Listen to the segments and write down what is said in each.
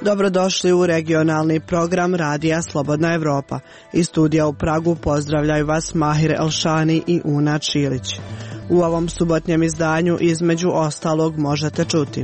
Dobrodošli u regionalni program Radija Slobodna Evropa. Iz studija u Pragu pozdravljaju vas Mahir Elšani i Una Čilić. U ovom subotnjem izdanju između ostalog možete čuti: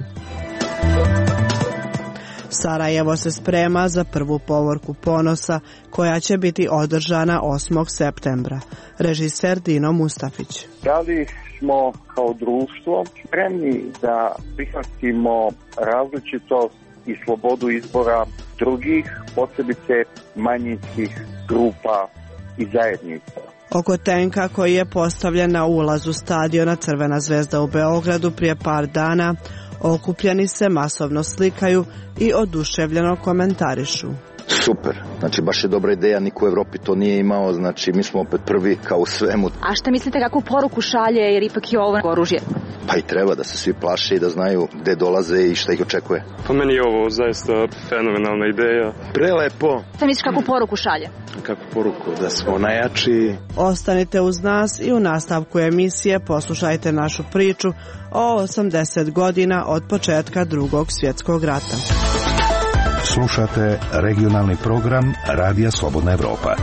Sarajevo se sprema za prvu povorku ponosa koja će biti održana 8. septembra. Režiser Dino Mustafić. Da li smo kao društvo spremni da prihvatimo različitost i slobodu izbora drugih, posebice manjinskih grupa i zajednica? Oko tenka koji je postavljen na ulazu stadiona Crvena zvezda u Beogradu prije par dana, okupljeni se masovno slikaju i oduševljeno komentarišu. Super, znači baš je dobra ideja, niko u Evropi to nije imao, znači mi smo opet prvi kao u svemu. A šta mislite, kakvu poruku šalje, jer ipak je ovo oružje? Pa i treba da se svi plaše i da znaju gde dolaze i šta ih očekuje. Pa meni je ovo zaista fenomenalna ideja. Prelepo. Šta misliš, kakvu poruku šalje? Kakvu poruku? Da smo najjači. Ostanite uz nas i u nastavku emisije poslušajte našu priču o 80 godina od početka Drugog svjetskog rata. Slušate regionalni program Radija Slobodna Evropa.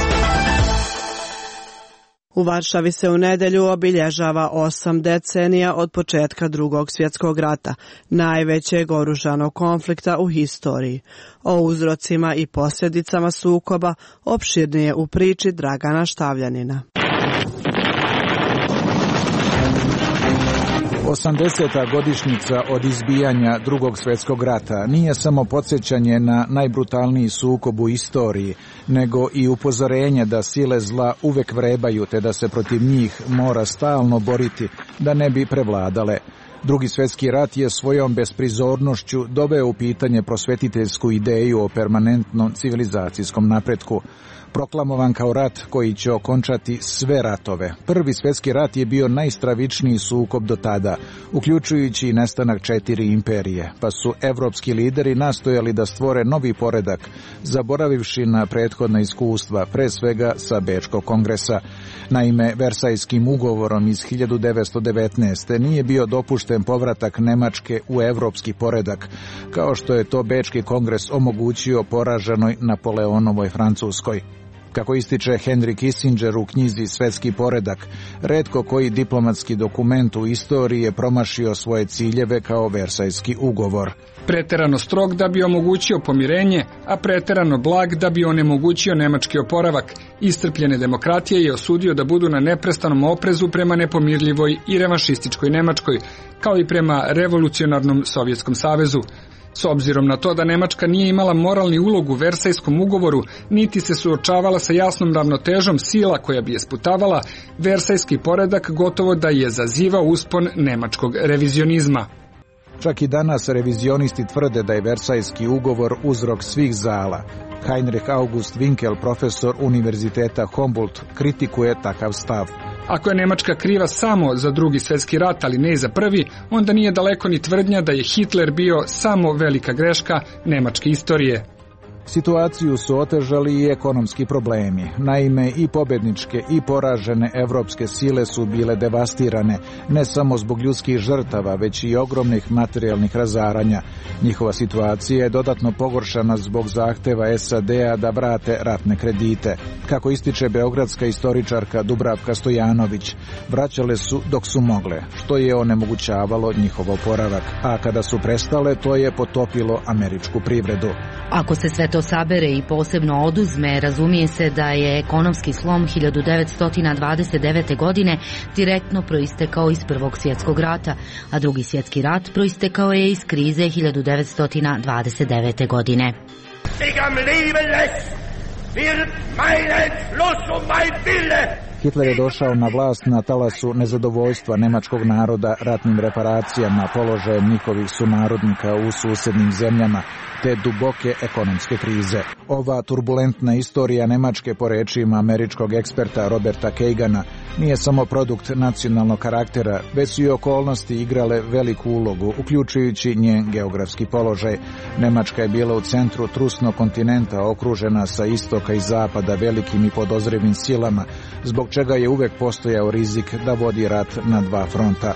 U Varšavi se u nedjelju obilježava 8 decenija od početka Drugog svjetskog rata, najvećeg oružanog konflikta u historiji. O uzrocima i posljedicama sukoba opširnije u priči Dragana Štavljanina. 80. godišnjica od izbijanja Drugog svjetskog rata nije samo podsjećanje na najbrutalniji sukob u istoriji, nego i upozorenje da sile zla uvek vrebaju te da se protiv njih mora stalno boriti da ne bi prevladale. Drugi svjetski rat je svojom besprizornošću doveo u pitanje prosvetiteljsku ideju o permanentnom civilizacijskom napretku. Proklamovan kao rat koji će okončati sve ratove. Prvi svjetski rat je bio najstravičniji sukob do tada, uključujući i nestanak 4 imperije, pa su evropski lideri nastojali da stvore novi poredak, zaboravivši na prethodna iskustva, pre svega sa Bečkog kongresa. Naime, Versajskim ugovorom iz 1919. nije bio dopušten povratak Nemačke u evropski poredak, kao što je to Bečki kongres omogućio poraženoj Napoleonovoj Francuskoj. Kako ističe Henry Kissinger u knjizi Svetski poredak, retko koji diplomatski dokument u istoriji je promašio svoje ciljeve kao Versajski ugovor. Preterano strog da bi omogućio pomirenje, a preterano blag da bi onemogućio nemački oporavak. Iscrpljene demokratije je osudio da budu na neprestanom oprezu prema nepomirljivoj i revanšističkoj Nemačkoj, kao i prema revolucionarnom Sovjetskom savezu. S obzirom na to da Nemačka nije imala moralni ulog u Versajskom ugovoru, niti se suočavala sa jasnom ravnotežom sila koja bi je sputavala, Versajski poredak gotovo da je zazivao uspon nemačkog revizionizma. Čak i danas revizionisti tvrde da je Versajski ugovor uzrok svih zala. Heinrich August Winkel, profesor Univerziteta Humboldt, kritikuje takav stav. Ako je Nemačka kriva samo za Drugi svjetski rat, ali ne i za prvi, onda nije daleko ni tvrdnja da je Hitler bio samo velika greška nemačke istorije. Situaciju su otežali i ekonomski problemi. Naime, i pobedničke i poražene evropske sile su bile devastirane, ne samo zbog ljudskih žrtava, već i ogromnih materijalnih razaranja. Njihova situacija je dodatno pogoršana zbog zahteva SAD-a da vrate ratne kredite. Kako ističe beogradska istoričarka Dubravka Stojanović, vraćale su dok su mogle, što je onemogućavalo njihov oporavak, a kada su prestale, to je potopilo američku privredu. Ako se sve to sabere i posebno oduzme, razumije se da je ekonomski slom 1929. godine direktno proistekao iz Prvog svjetskog rata, a Drugi svjetski rat proistekao je iz krize 1929. godine. Hitler je došao na vlast na talasu nezadovoljstva nemačkog naroda ratnim reparacijama, položajem njihovih sunarodnika u susjednim zemljama, te duboke ekonomske krize. Ova turbulentna istorija Nemačke, po rečima američkog eksperta Roberta Kagana, nije samo produkt nacionalnog karaktera, već su i okolnosti igrale veliku ulogu, uključujući njen geografski položaj. Nemačka je bila u centru trusnog kontinenta, okružena sa istoka i zapada velikim i podozrivim silama, zbog čega je uvek postojao rizik da vodi rat na dva fronta.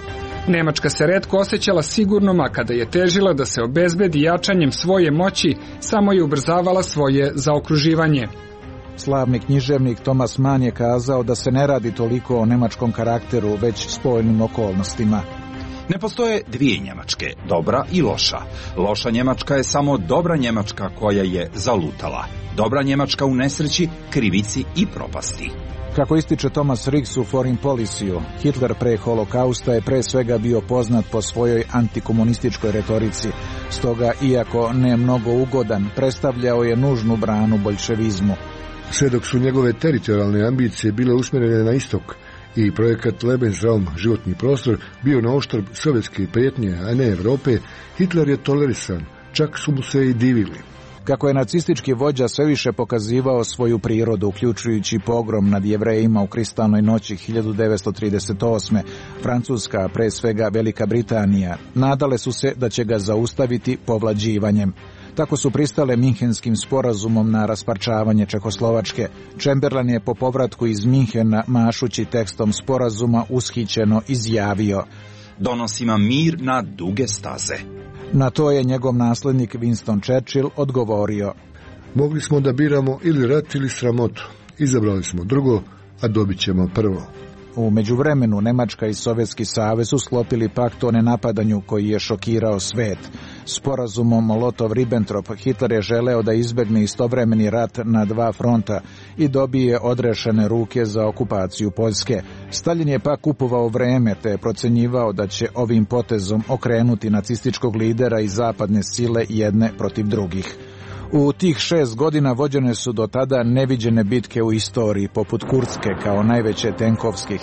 Nemačka se retko osjećala sigurnom, a kada je težila da se obezbedi jačanjem svoje moći, samo je ubrzavala svoje zaokruživanje. Slavni književnik Thomas Mann je kazao da se ne radi toliko o nemačkom karakteru, već spoljnim okolnostima. Ne postoje dvije Njemačke, dobra i loša. Loša Njemačka je samo dobra Njemačka koja je zalutala. Dobra Njemačka u nesreći, krivici i propasti. Kako ističe Thomas Rix u Foreign Policy-u, Hitler pre holokausta je pre svega bio poznat po svojoj antikomunističkoj retorici. Stoga, iako ne mnogo ugodan, predstavljao je nužnu branu boljševizmu. Sve dok su njegove teritorijalne ambicije bile usmjerene na istok i projekat Lebensraum, životni prostor, bio na oštrb sovjetske prijetnje, a ne Evrope, Hitler je tolerisan, čak su mu se i divili. Kako je nacistički vođa sve više pokazivao svoju prirodu, uključujući pogrom nad Jevrejima u Kristalnoj noći 1938. Francuska, pre svega Velika Britanija, nadale su se da će ga zaustaviti povlađivanjem. Tako su pristale Minhenskim sporazumom na rasparčavanje Čehoslovačke. Chamberlain je po povratku iz Minhena, mašući tekstom sporazuma, ushićeno izjavio: "Donosimo mir na duge staze." Na to je njegov naslednik Winston Churchill odgovorio: "Mogli smo da biramo ili rat ili sramotu. Izabrali smo drugo, a dobit ćemo prvo." U međuvremenu Nemačka i Sovjetski savez su sklopili pakt o nenapadanju koji je šokirao svet. Sporazumom Molotov-Ribbentrop Hitler je želeo da izbegne istovremeni rat na dva fronta i dobije odrešene ruke za okupaciju Poljske. Stalin je pak kupovao vreme te je procenjivao da će ovim potezom okrenuti nacističkog lidera i zapadne sile jedne protiv drugih. U tih 6 godina vođene su do tada neviđene bitke u istoriji, poput Kurske kao najveće tenkovske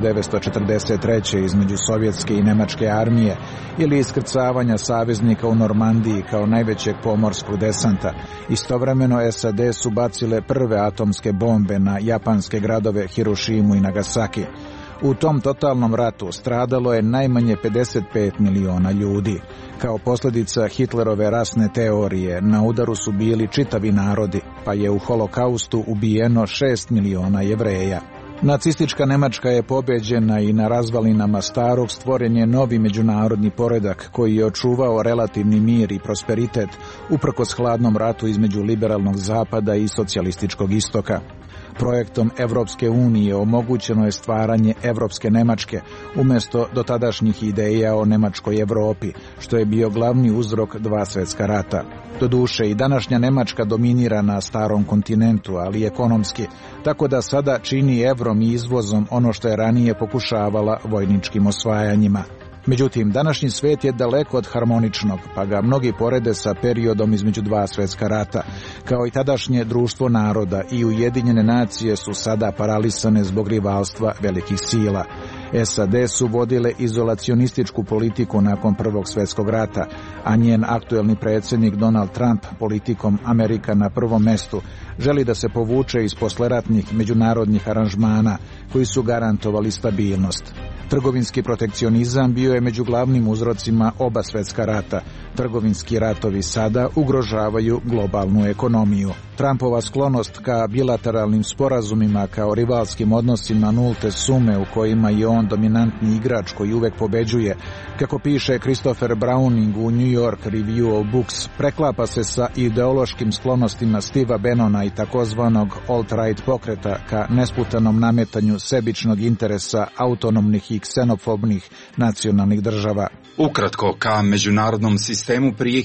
1943. između sovjetske i nemačke armije, ili iskrcavanja saveznika u Normandiji kao najvećeg pomorskog desanta. Istovremeno SAD su bacile prve atomske bombe na japanske gradove Hirošimu i Nagasaki. U tom totalnom ratu stradalo je najmanje 55 miliona ljudi. Kao posljedica Hitlerove rasne teorije na udaru su bili čitavi narodi, pa je u holokaustu ubijeno 6 miliona Jevreja. Nacistička Nemačka je pobeđena i na razvalinama starog stvoren je novi međunarodni poredak koji je očuvao relativni mir i prosperitet uprkos hladnom ratu između liberalnog zapada i socijalističkog istoka. Projektom Evropske unije omogućeno je stvaranje Evropske Nemačke umjesto dotadašnjih ideja o Nemačkoj Evropi, što je bio glavni uzrok dva svjetska rata. Doduše i današnja Nemačka dominira na starom kontinentu, ali ekonomski, tako da sada čini evrom i izvozom ono što je ranije pokušavala vojničkim osvajanjima. Međutim, današnji svijet je daleko od harmoničnog, pa ga mnogi porede sa periodom između dva svjetska rata. Kao i tadašnje društvo naroda i Ujedinjene nacije su sada paralisane zbog rivalstva velikih sila. SAD su vodile izolacionističku politiku nakon Prvog svjetskog rata, a njen aktuelni predsjednik Donald Trump politikom Amerika na prvom mestu želi da se povuče iz posleratnih međunarodnih aranžmana koji su garantovali stabilnost. Trgovinski protekcionizam bio je među glavnim uzrocima oba svjetska rata. Trgovinski ratovi sada ugrožavaju globalnu ekonomiju. Trumpova sklonost ka bilateralnim sporazumima kao rivalskim odnosima nulte sume u kojima je on dominantni igrač koji uvek pobeđuje, kako piše Christopher Browning u New York Review of Books, preklapa se sa ideološkim sklonostima Steva Bannona i takozvanog alt-right pokreta ka nesputanom nametanju sebičnog interesa autonomnih i ksenofobnih nacionalnih država. Ukratko, ka međunarodnom sistemu prije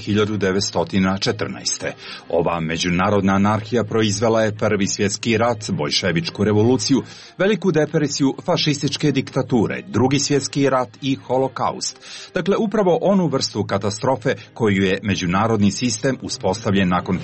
1914. Ova međunarodna anarhija proizvela je Prvi svjetski rat, Boljševičku revoluciju, Veliku depresiju, fašističke diktature, Drugi svjetski rat i holokaust. Dakle, upravo onu vrstu katastrofe koju je međunarodni sistem uspostavljen nakon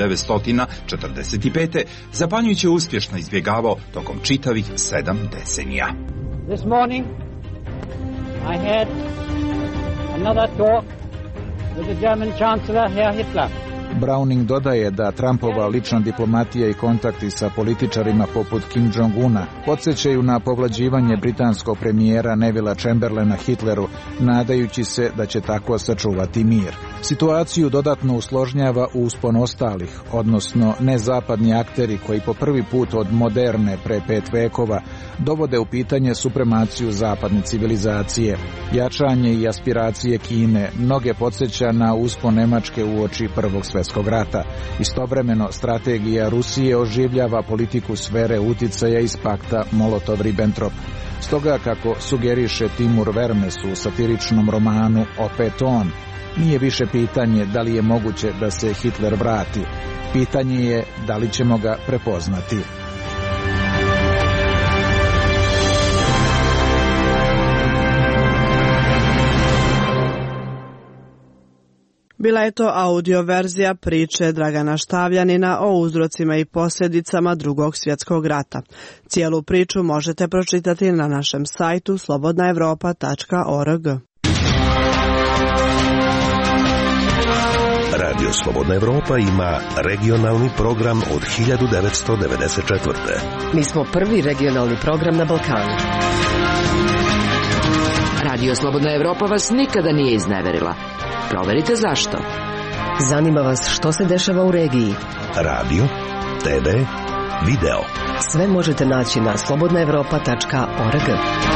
1945. zapanjujuće uspješno izbjegavao tokom čitavih 7 decenija. This morning I had another talk with the German Chancellor, Herr Hitler. Browning dodaje da Trumpova lična diplomatija i kontakti sa političarima poput Kim Jong-una podsjećaju na povlađivanje britanskog premijera Nevilla Chamberlaina Hitleru, nadajući se da će tako sačuvati mir. Situaciju dodatno usložnjava uspon ostalih, odnosno nezapadni akteri koji po prvi put od moderne pre 5 vekova dovode u pitanje supremaciju zapadne civilizacije. Jačanje i aspiracije Kine mnoge podsjeća na uspon Nemačke uoči Prvog svjetskog rata. Istovremeno, strategija Rusije oživljava politiku sfere uticaja iz pakta Molotov-Ribbentrop. Stoga, kako sugeriše Timur Vermes u satiričnom romanu Opet on, nije više pitanje da li je moguće da se Hitler vrati. Pitanje je da li ćemo ga prepoznati. Bila je to audio verzija priče Dragana Štavljanina o uzrocima i posljedicama Drugog svjetskog rata. Cijelu priču možete pročitati na našem sajtu slobodnaevropa.org. Radio Slobodna Evropa ima regionalni program od 1994. Mi smo prvi regionalni program na Balkanu. Radio Slobodna Evropa vas nikada nije izneverila. Proverite zašto. Zanima vas što se dešava u regiji. Radio, TV, video. Sve možete naći na slobodnaevropa.org.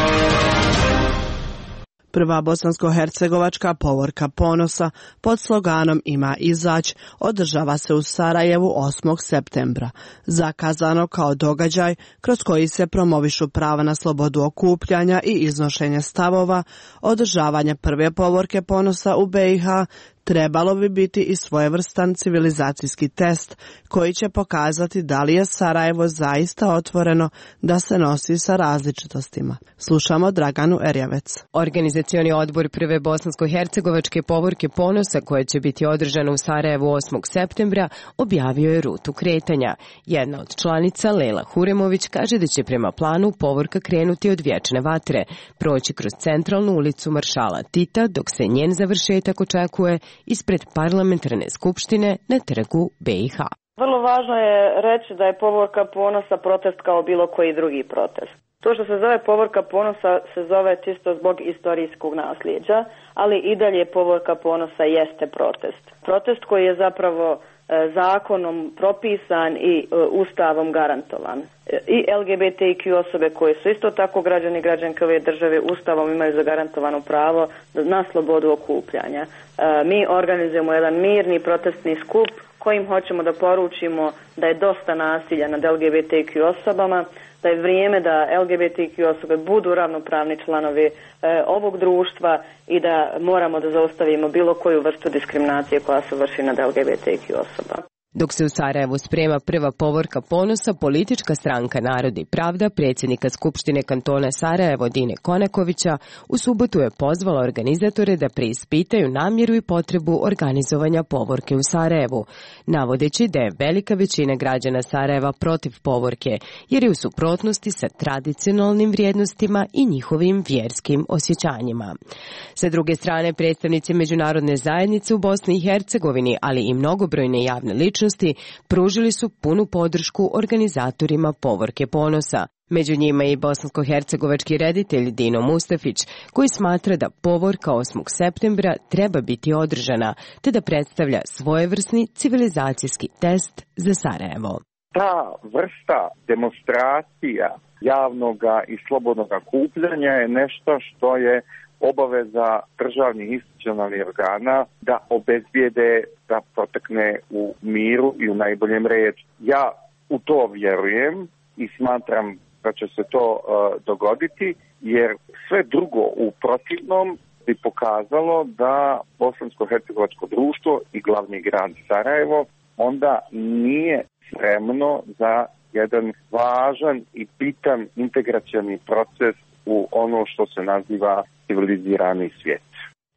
Prva bosansko-hercegovačka povorka ponosa pod sloganom Ima izać održava se u Sarajevu 8. septembra, zakazano kao događaj kroz koji se promovišu prava na slobodu okupljanja i iznošenja stavova. Održavanje prve povorke ponosa u BiH trebalo bi biti i svojevrstan civilizacijski test koji će pokazati da li je Sarajevo zaista otvoreno da se nosi sa različitostima. Slušamo Draganu Erjavec. Organizacioni odbor prve bosansko-hercegovačke povorke ponosa koja će biti održana u Sarajevu 8. septembra objavio je rutu kretanja. Jedna od članica, Lela Huremović, kaže da će prema planu povorka krenuti od Vječne vatre, proći kroz centralnu ulicu Maršala Tita, dok se njen završetak očekuje ispred parlamentarne skupštine na trgu BiH. Vrlo važno je reći da je povorka ponosa protest kao bilo koji drugi protest. To što se zove povorka ponosa se zove čisto zbog istorijskog nasljeđa, ali i dalje povorka ponosa jeste protest. Protest koji je zapravo zakonom propisan i ustavom garantovan. I LGBTQ osobe koje su isto tako građani i građanke ove države ustavom imaju zagarantovano pravo na slobodu okupljanja. Mi organizujemo jedan mirni protestni skup kojim hoćemo da poručimo da je dosta nasilja nad LGBTQ osobama, da je vrijeme da LGBTQ osobe budu ravnopravni članovi ovog društva i da moramo da zaustavimo bilo koju vrstu diskriminacije koja se vrši nad LGBTQ osoba. Dok se u Sarajevu sprema prva povorka ponosa, politička stranka Narod i pravda predsjednika Skupštine kantona Sarajevo Dine Konakovića u subotu je pozvala organizatore da preispitaju namjeru i potrebu organizovanja povorke u Sarajevu, navodeći da je velika većina građana Sarajeva protiv povorke, jer je u suprotnosti sa tradicionalnim vrijednostima i njihovim vjerskim osjećanjima. Sa druge strane, predstavnici međunarodne zajednice u Bosni i Hercegovini, ali i mnogobrojne javne ličnosti, pružili su punu podršku organizatorima povorke ponosa. Među njima je i bosansko-hercegovački reditelj Dino Mustafić, koji smatra da povorka 8. septembra treba biti održana, te da predstavlja svojevrsni civilizacijski test za Sarajevo. Ta vrsta demonstracija javnoga i slobodnoga okupljanja je nešto što je obaveza državnih institucionalnih organa da obezbijede da protekne u miru i u najboljem redu. Ja u to vjerujem i smatram da će se to dogoditi, jer sve drugo u protivnom bi pokazalo da bosansko-hercegovačko društvo i glavni grad Sarajevo onda nije spremno za jedan važan i bitan integracioni proces u ono što se naziva civilizirani svijet.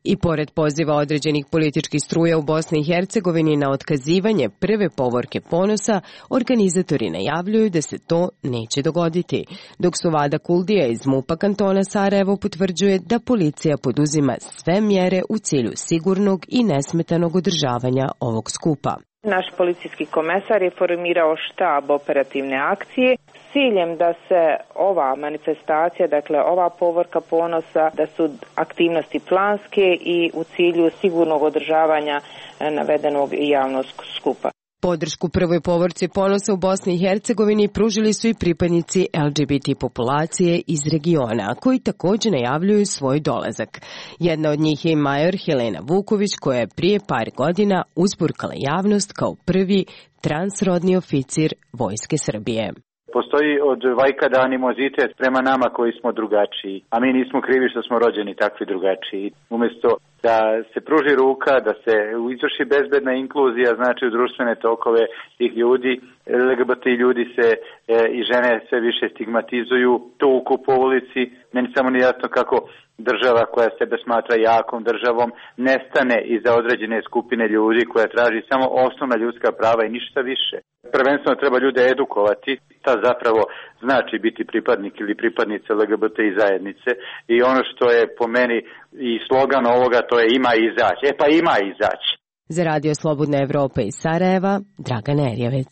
I pored poziva određenih političkih struja u Bosni i Hercegovini na otkazivanje prve povorke Ponosa, organizatori najavljuju da se to neće dogoditi, dok Suvada Kuldija iz MUP-a kantona Sarajevo potvrđuje da policija poduzima sve mjere u cilju sigurnog i nesmetanog održavanja ovog skupa. Naš policijski komesar je formirao štab operativne akcije s ciljem da se ova manifestacija, dakle ova povorka Ponosa, da su aktivnosti planske i u cilju sigurnog održavanja navedenog javnog skupa. Podršku prvoj povorci Ponosa u Bosni i Hercegovini pružili su i pripadnici LGBT populacije iz regiona, koji također najavljuju svoj dolazak. Jedna od njih je major Helena Vuković, koja je prije par godina uzburkala javnost kao prvi transrodni oficir Vojske Srbije. Postoji od vajkada animozitet prema nama koji smo drugačiji, a mi nismo krivi što smo rođeni takvi drugačiji. Umjesto da se pruži ruka, da se izvrši bezbedna inkluzija, znači u društvene tokove tih ljudi, LGBT ljudi se i žene sve više stigmatizuju, tuku po ulici. Meni samo nije jasno kako država koja sebe smatra jakom državom nestane iza određene skupine ljudi koja traži samo osnovna ljudska prava i ništa više. Prvenstveno treba ljude edukovati, ta zapravo znači biti pripadnik ili pripadnica LGBTI zajednice i ono što je po meni i slogan ovoga, to je ima izaći. Pa ima izaći. Za Radio Slobodna Evropa iz Sarajeva, Dragana Erjevec.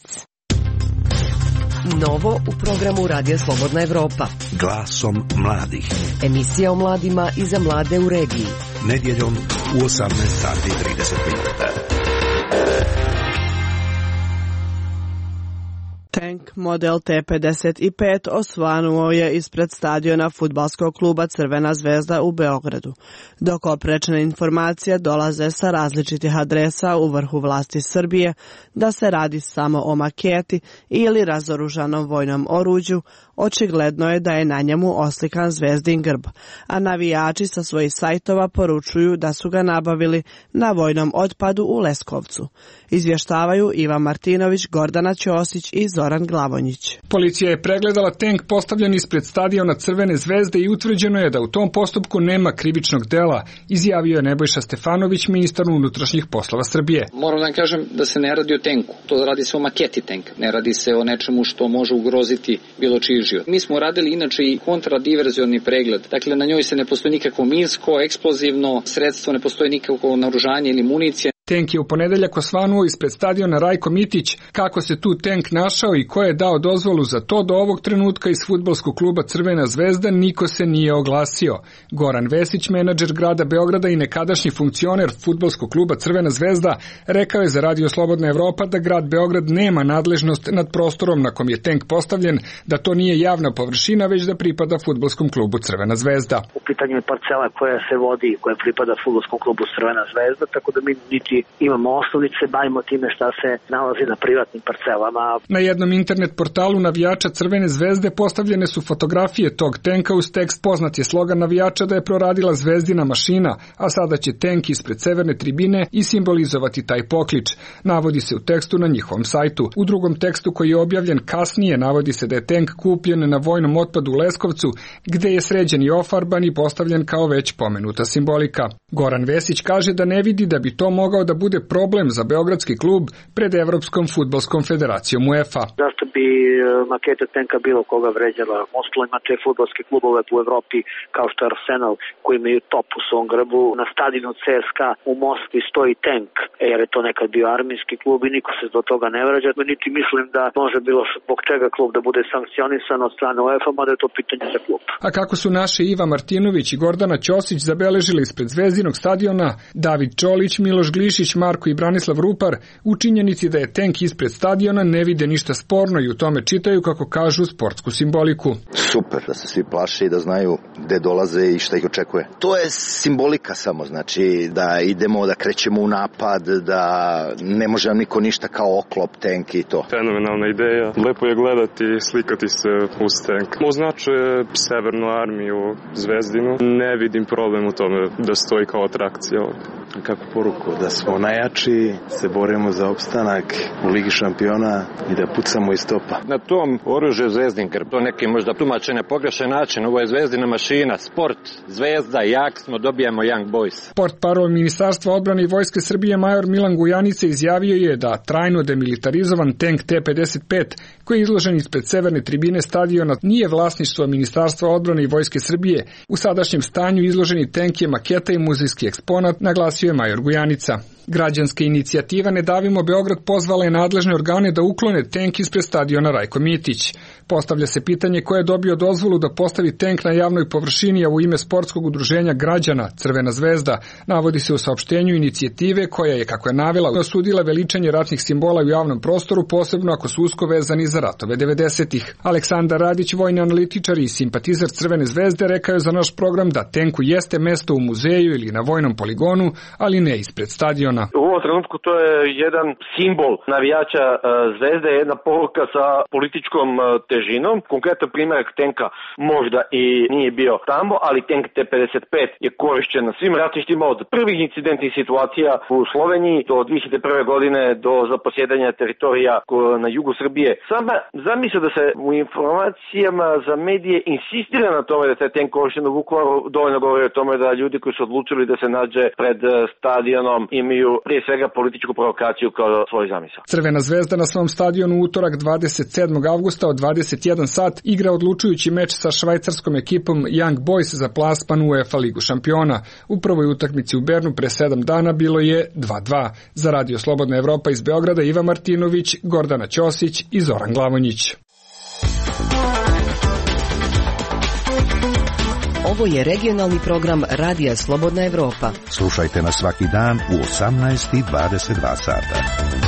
Novo u programu Radio Slobodna Evropa. Glasom mladih. Emisija o mladima i za mlade u regiji. Nedjeljom u 18:30. Tank model T-55 osvanuo je ispred stadiona fudbalskog kluba Crvena zvezda u Beogradu. Dok oprečne informacije dolaze sa različitih adresa u vrhu vlasti Srbije da se radi samo o maketi ili razoružanom vojnom oruđu, očigledno je da je na njemu oslikan zvezdin grb, a navijači sa svojih sajtova poručuju da su ga nabavili na vojnom otpadu u Leskovcu. Izvještavaju Iva Martinović, Gordana Ćosić i Zoran Glavonjić. Policija je pregledala tank postavljen ispred stadiona Crvene zvezde i utvrđeno je da u tom postupku nema krivičnog dela, izjavio je Nebojša Stefanović, ministar unutrašnjih poslova Srbije. Moram da kažem da se ne radi o tenku, to radi se o maketi tenka, ne radi se o nečemu što može ugroziti bilo čiji život. Mi smo radili inače i kontradiverzioni pregled, dakle na njoj se ne postoji nikakvo minsko, eksplozivno sredstvo, ne postoji nikakvo naoružanje ili municija. Tank je u ponedeljak osvanuo ispred stadiona Rajko Mitić. Kako se tu tank našao i ko je dao dozvolu za to, do ovog trenutka iz fudbalskog kluba Crvena zvezda niko se nije oglasio. Goran Vesić, menadžer grada Beograda i nekadašnji funkcioner fudbalskog kluba Crvena zvezda, rekao je za Radio Slobodna Evropa da grad Beograd nema nadležnost nad prostorom na kom je tank postavljen, da to nije javna površina, već da pripada fudbalskom klubu Crvena zvezda. U pitanju je parcela koja se vodi i koja pripada fudbalskom klubu Crvena zvezda, tako da mi niti imamo osnovnice, bavimo time šta se nalazi na privatnim parcelama. Na jednom internet portalu navijača Crvene zvezde postavljene su fotografije tog tenka uz tekst poznat je slogan navijača da je proradila zvezdina mašina, a sada će tenk ispred severne tribine i simbolizovati taj poklič. Navodi se u tekstu na njihovom sajtu. U drugom tekstu koji je objavljen kasnije navodi se da je tenk kupljen na vojnom otpadu u Leskovcu, gde je sređen i ofarban i postavljen kao već pomenuta simbolika. Goran Vesić kaže da ne vidi da bi to mogao da bude problem za beogradski klub pred Evropskom fudbalskom federacijom UEFA. Zašto bi maketa tenka bilo koga vređala? Ostalo imate fudbalske klubove u Evropi kao što je Arsenal koji imaju top u svom grbu. Na stadionu CSKA u Moskvi stoji tank jer je to nekad bio armijski klub i niko se do toga ne vređa. Niti mislim da može bilo zbog čega klub da bude sankcionisan od strane UEFA, mada je to pitanje za klub. A kako su naše Iva Martinović i Gordana Ćosić zabeležili ispred zvezdinog stadiona, David Čolić, Miloš Glišić, Marko i Branislav Rupar u činjenici da je tank ispred stadiona ne vide ništa sporno i u tome čitaju, kako kažu, sportsku simboliku. Super, da se svi plaše i da znaju gde dolaze i šta ih očekuje. To je simbolika samo, znači da idemo, da krećemo u napad, da ne može nam niko ništa kao oklop, tank i to. Fenomenalna ideja, lepo je gledati i slikati se uz tank. Označuje Severnu armiju Zvezdinu, ne vidim problem u tome da stoji kao atrakcija ovdje. Kako poruku? Da smo najjači, se borimo za opstanak u Ligi šampiona i da pucamo iz topa. Na tom oružju zvezdin grb, to neki možda tumač na pogrešan način. Ovo je Zvezdina mašina, sport, Zvezda, jak smo, dobijamo Young Boys. Portparol Ministarstva odbrane i Vojske Srbije major Milan Gujanica izjavio je da trajno demilitarizovan tank T-55 koji je izložen ispred severne tribine stadiona nije vlasništvo Ministarstva odbrane i Vojske Srbije. U sadašnjem stanju izloženi tank je maketa i muzejski eksponat, naglasio je major Gujanica. Građanska inicijativa Ne davimo Beograd pozvala je nadležne organe da uklone tank ispred stadiona Rajko Mitić. Postavlja se pitanje ko je dobio dozvolu da postavi tank na javnoj površini, a u ime sportskog udruženja građana Crvena zvezda. Navodi se u saopštenju inicijative koja je, kako je navela, osudila veličanje ratnih simbola u javnom prostoru, posebno ako su usko vezani za ratove 90-ih. Aleksandar Radić, vojni analitičar i simpatizer Crvene zvezde, rekao je za naš program da tenku jeste mesto u muzeju ili na vojnom poligonu, ali ne ispred stadiona. U ovom trenutku to je jedan simbol navijača Zvezde, jedna poruka sa političkom težinom. Konkretan primjerak tenka možda i nije bio tamo, ali tank T-55 je korišćen na svim ratištima od prvih incidentnih situacija u Sloveniji do 2001. godine do zaposjedanja teritorija na jugu Srbije. Sama zamisla da se u informacijama za medije insistira na tome da se tank korišćen u Vukovaru, dovoljno govori o tome da ljudi koji su odlučili da se nađe pred stadionom imaju prije svega političku provokaciju kao svoj zamisao. Crvena zvezda na svom stadionu utorak 27. avgusta od 21 sat igra odlučujući meč sa švajcarskom ekipom Young Boys za plasman u UEFA ligu šampiona. U prvoj utakmici u Bernu pre 7 dana bilo je 2:2. Za Radio Slobodna Evropa iz Beograda Iva Martinović, Gordana Ćosić i Zoran Glavonjić. Ovo je regionalni program Radija Slobodna Evropa. Slušajte nas svaki dan u 18:22 sata.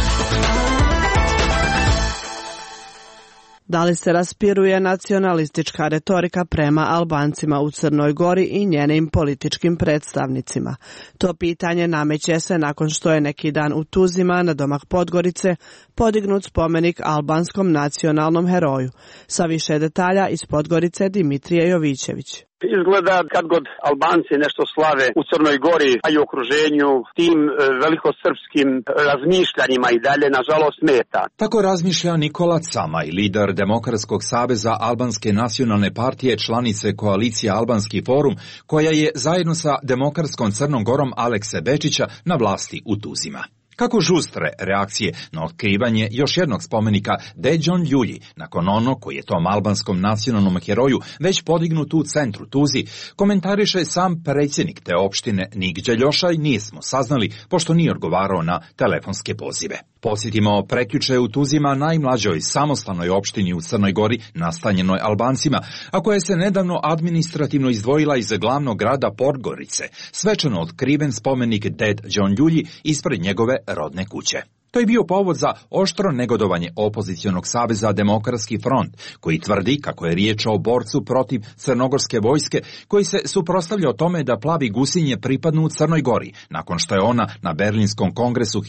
Da li se raspiruje nacionalistička retorika prema Albancima u Crnoj Gori i njenim političkim predstavnicima? To pitanje nameće se nakon što je neki dan u Tuzima na domak Podgorice podignut spomenik albanskom nacionalnom heroju. Sa više detalja iz Podgorice Dimitrije Jovićević. Izgleda kad god Albanci nešto slave u Crnoj Gori, a i u okruženju, tim velikosrpskim razmišljanjima i dalje, nažalost, smeta. Tako razmišlja Nikola Camaj, lider Demokratskog saveza Albanske nacionalne partije, članice koalicije Albanski forum, koja je zajedno sa Demokratskom Crnom Gorom Alekse Bečića na vlasti u Tuzima. Kako žustre reakcije na otkrivanje još jednog spomenika Deđon Ljulji, nakon onog koji je tom albanskom nacionalnom heroju već podignut u centru Tuzi, komentariše sam predsjednik te opštine Nik Đeljošaj, nismo saznali pošto nije odgovarao na telefonske pozive. Posjetimo prekjuče u Tuzima, najmlađoj samostalnoj opštini u Crnoj Gori nastanjenoj Albancima, a koja se nedavno administrativno izdvojila iz glavnog grada Podgorice, svečano otkriven spomenik Ded Đon Ljulji ispred njegove rodne kuće. To je bio povod za oštro negodovanje opozicionog saveza Demokratski front, koji tvrdi kako je riječ o borcu protiv crnogorske vojske, koji se suprotstavlja tome da plavi gusinje pripadnu u Crnoj Gori, nakon što je ona na Berlinskom kongresu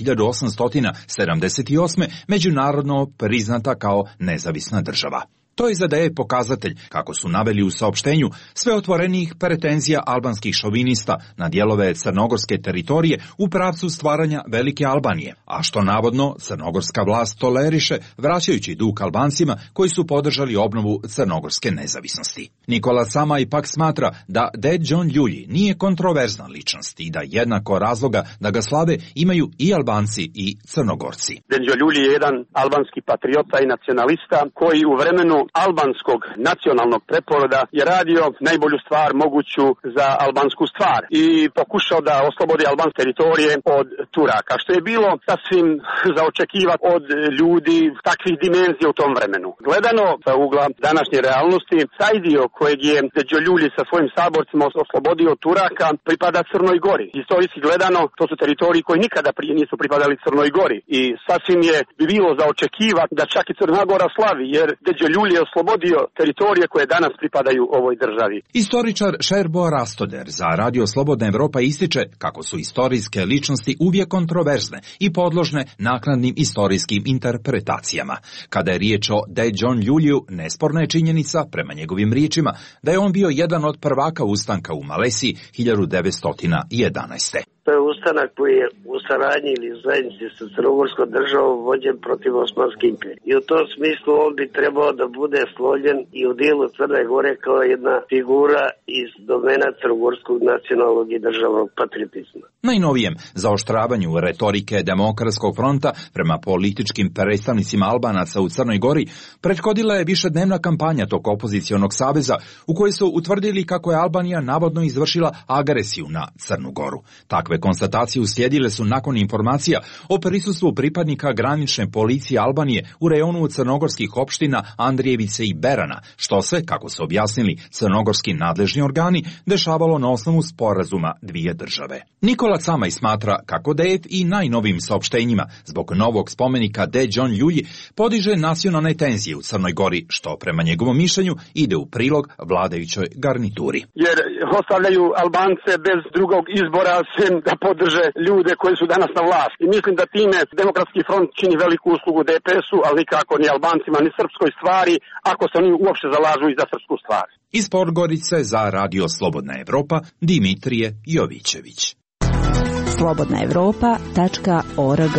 1878. međunarodno priznata kao nezavisna država. To izdaje pokazatelj, kako su naveli u saopštenju, sve otvorenijih pretenzija albanskih šovinista na dijelove crnogorske teritorije u pravcu stvaranja Velike Albanije, a što navodno crnogorska vlast toleriše, vraćajući dug Albancima koji su podržali obnovu crnogorske nezavisnosti. Nikola Sama ipak smatra da Ded Đon Ljulji nije kontroverzna ličnost i da jednako razloga da ga slave imaju i Albanci i Crnogorci. Ded Đon Ljulji je jedan albanski patriota i nacionalista koji u vremenu albanskog nacionalnog preporoda je radio najbolju stvar moguću za albansku stvar i pokušao da oslobodi albanske teritorije od Turaka, što je bilo sasvim za očekivati od ljudi takvih dimenzija u tom vremenu. Gledano sa ugla današnje realnosti, taj dio kojeg je Deđo Ljulji sa svojim saborcima oslobodio od Turaka pripada Crnoj Gori. Historijski gledano, to su teritoriji koji nikada prije nisu pripadali Crnoj Gori i sasvim je bi bilo za očekivati da čak i Crna Gora slavi, jer Deđo Ljulji je oslobodio teritorije koje danas pripadaju ovoj državi. Istoričar Šerbo Rastoder za Radio Slobodna Evropa ističe kako su istorijske ličnosti uvijek kontroverzne i podložne naknadnim istorijskim interpretacijama. Kada je riječ o Deđon Ljuljiju, nesporna je činjenica, prema njegovim riječima, da je on bio jedan od prvaka ustanka u Malesiji 1911. To je ustanak koji je u saradnji ili zajednici sa Crnogorskom državom vođen protiv Osmanske imperije. I u tom smislu on bi trebao da bude složen i u dijelu Crne Gore kao jedna figura iz domena crnogorskog nacionalnog i državnog patriotizma. Najnovijem zaoštravanju retorike Demokratskog fronta prema političkim predstavnicima Albanaca u Crnoj Gori prethodila je višednevna kampanja tog opozicionog saveza u kojoj su utvrdili kako je Albanija navodno izvršila agresiju na Crnu Goru. Takve konstatacije uslijedile su nakon informacija o prisustvu pripadnika granične policije Albanije u rejonu crnogorskih opština Andrijevice i Berana, što se, kako su objasnili crnogorski nadležni organi, dešavalo na osnovu sporazuma dvije države. Nikola Camaj smatra kako DF i najnovim saopštenjima zbog novog spomenika Deđon Ljulji podiže nacionalne tenzije u Crnoj Gori, što prema njegovom mišljenju ide u prilog vladajućoj garnituri. Jer ostavljaju Albance bez drugog izbora sem da podrže ljude koji su danas na vlast. I mislim da time Demokratski front čini veliku uslugu DPS-u, ali nikako ni Albancima, ni srpskoj stvari, ako se oni uopšte zalažu i za srpsku stvar. Iz Podgorice za Radio Slobodna Evropa, Dimitrije Jovićević. slobodnaevropa.org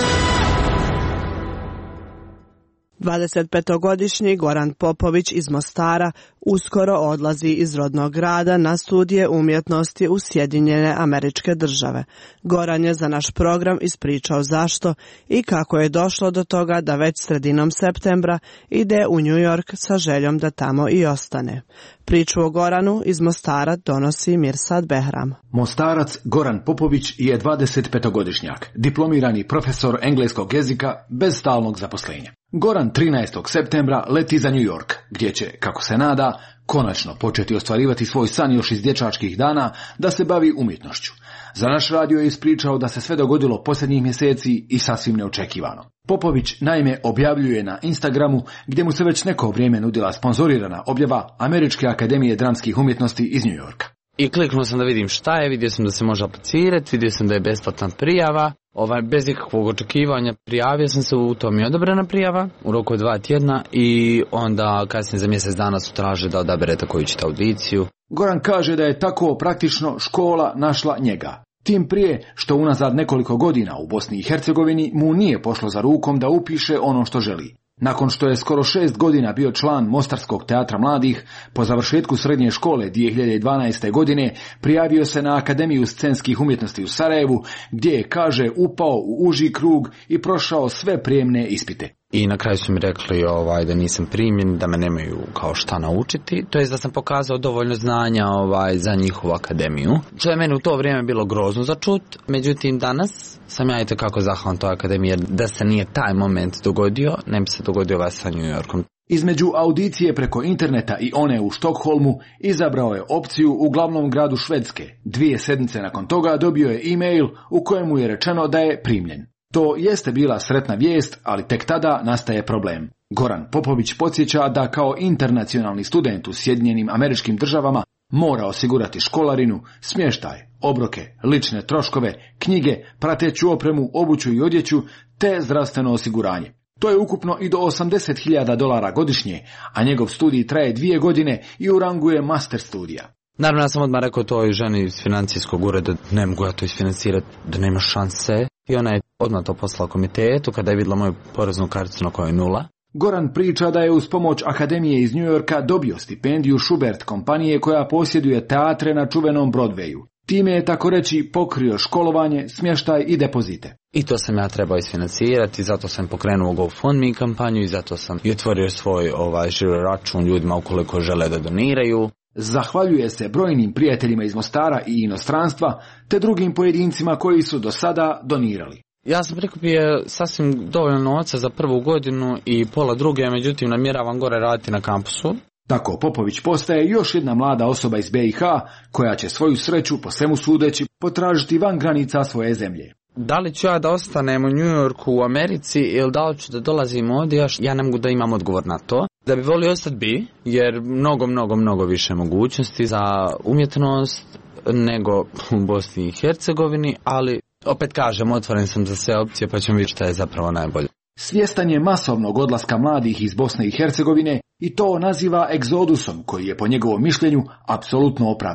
25-godišnji Goran Popović iz Mostara uskoro odlazi iz rodnog grada na studije umjetnosti u Sjedinjene Američke Države. Goran je za naš program ispričao zašto i kako je došlo do toga da već sredinom septembra ide u New York sa željom da tamo i ostane. Priču o Goranu iz Mostara donosi Mirsad Behram. Mostarac Goran Popović je 25-godišnjak, diplomirani profesor engleskog jezika bez stalnog zaposlenja. Goran 13. septembra leti za New York, gdje će, kako se nada, konačno početi ostvarivati svoj san još iz dječačkih dana da se bavi umjetnošću. Za naš radio je ispričao da se sve dogodilo posljednjih mjeseci i sasvim neočekivano. Popović naime objavljuje na Instagramu, gdje mu se već neko vrijeme nudila sponzorirana objava Američke akademije dramskih umjetnosti iz New Yorka. I kliknuo sam da vidim šta je, vidio sam da se može aplicirati, vidio sam da je besplatna prijava, bez ikakvog očekivanja prijavio sam se, u tom je odobrena prijava u roku od 2 tjedna i onda kasnije za mjesec dana su traže da odaberete koju ćete audiciju. Goran kaže da je tako praktično škola našla njega. Tim prije što unazad nekoliko godina u Bosni i Hercegovini mu nije pošlo za rukom da upiše ono što želi. Nakon što je skoro 6 godina bio član Mostarskog teatra mladih, po završetku srednje škole 2012. godine prijavio se na Akademiju scenskih umjetnosti u Sarajevu, gdje je, kaže, upao u uži krug i prošao sve prijemne ispite. I na kraju su mi rekli da nisam primljen, da me nemaju kao šta naučiti, to je da sam pokazao dovoljno znanja za njihovu akademiju. Što je meni u to vrijeme bilo grozno za čut, međutim danas sam ja itekako zahvalan toj akademiji, jer da se nije taj moment dogodio, ne bi se dogodio sa New Yorkom. Između audicije preko interneta i one u Štokholmu izabrao je opciju u glavnom gradu Švedske. 2 sedmice nakon toga dobio je e-mail u kojemu je rečeno da je primljen. To jeste bila sretna vijest, ali tek tada nastaje problem. Goran Popović podsjeća da kao internacionalni student u Sjedinjenim Američkim Državama mora osigurati školarinu, smještaj, obroke, lične troškove, knjige, prateću opremu, obuću i odjeću, te zdravstveno osiguranje. To je ukupno i do $80.000 godišnje, a njegov studij traje 2 godine i u rangu je master studija. Naravno, ja sam odmah rekao toj ženi iz financijskog ureda, ne mogu ja to isfinancirati, da nema šanse. I ona je odmah to poslala komitetu kada je vidjela moju poreznu karticu na kojoj je 0. Goran priča da je uz pomoć Akademije iz New Yorka dobio stipendiju Schubert kompanije koja posjeduje teatre na čuvenom Broadwayu. Time je, tako reći, pokrio školovanje, smještaj i depozite. I to sam ja trebao isfinancirati, zato sam pokrenuo GoFundMe kampanju i zato sam i otvorio svoj žiro račun ljudima ukoliko žele da doniraju. Zahvaljuje se brojnim prijateljima iz Mostara i inostranstva, te drugim pojedincima koji su do sada donirali. Ja sam prikupio sasvim dovoljno novca za prvu godinu i pola druge, međutim namjeravam gore raditi na kampusu. Tako Popović postaje još jedna mlada osoba iz BiH koja će svoju sreću, po svemu sudeći, potražiti van granica svoje zemlje. Da li ću ja da ostanem u New Yorku u Americi ili da li ću da dolazim ovdje, ja ne mogu da imam odgovor na to. Da bi volio ostati bi, jer mnogo više mogućnosti za umjetnost nego u Bosni i Hercegovini, ali opet kažem, otvoren sam za sve opcije pa ćemo vidjeti šta je zapravo najbolje. Svjestan je masovnog odlaska mladih iz Bosne i Hercegovine i to naziva egzodusom koji je po njegovom mišljenju apsolutno opravdan.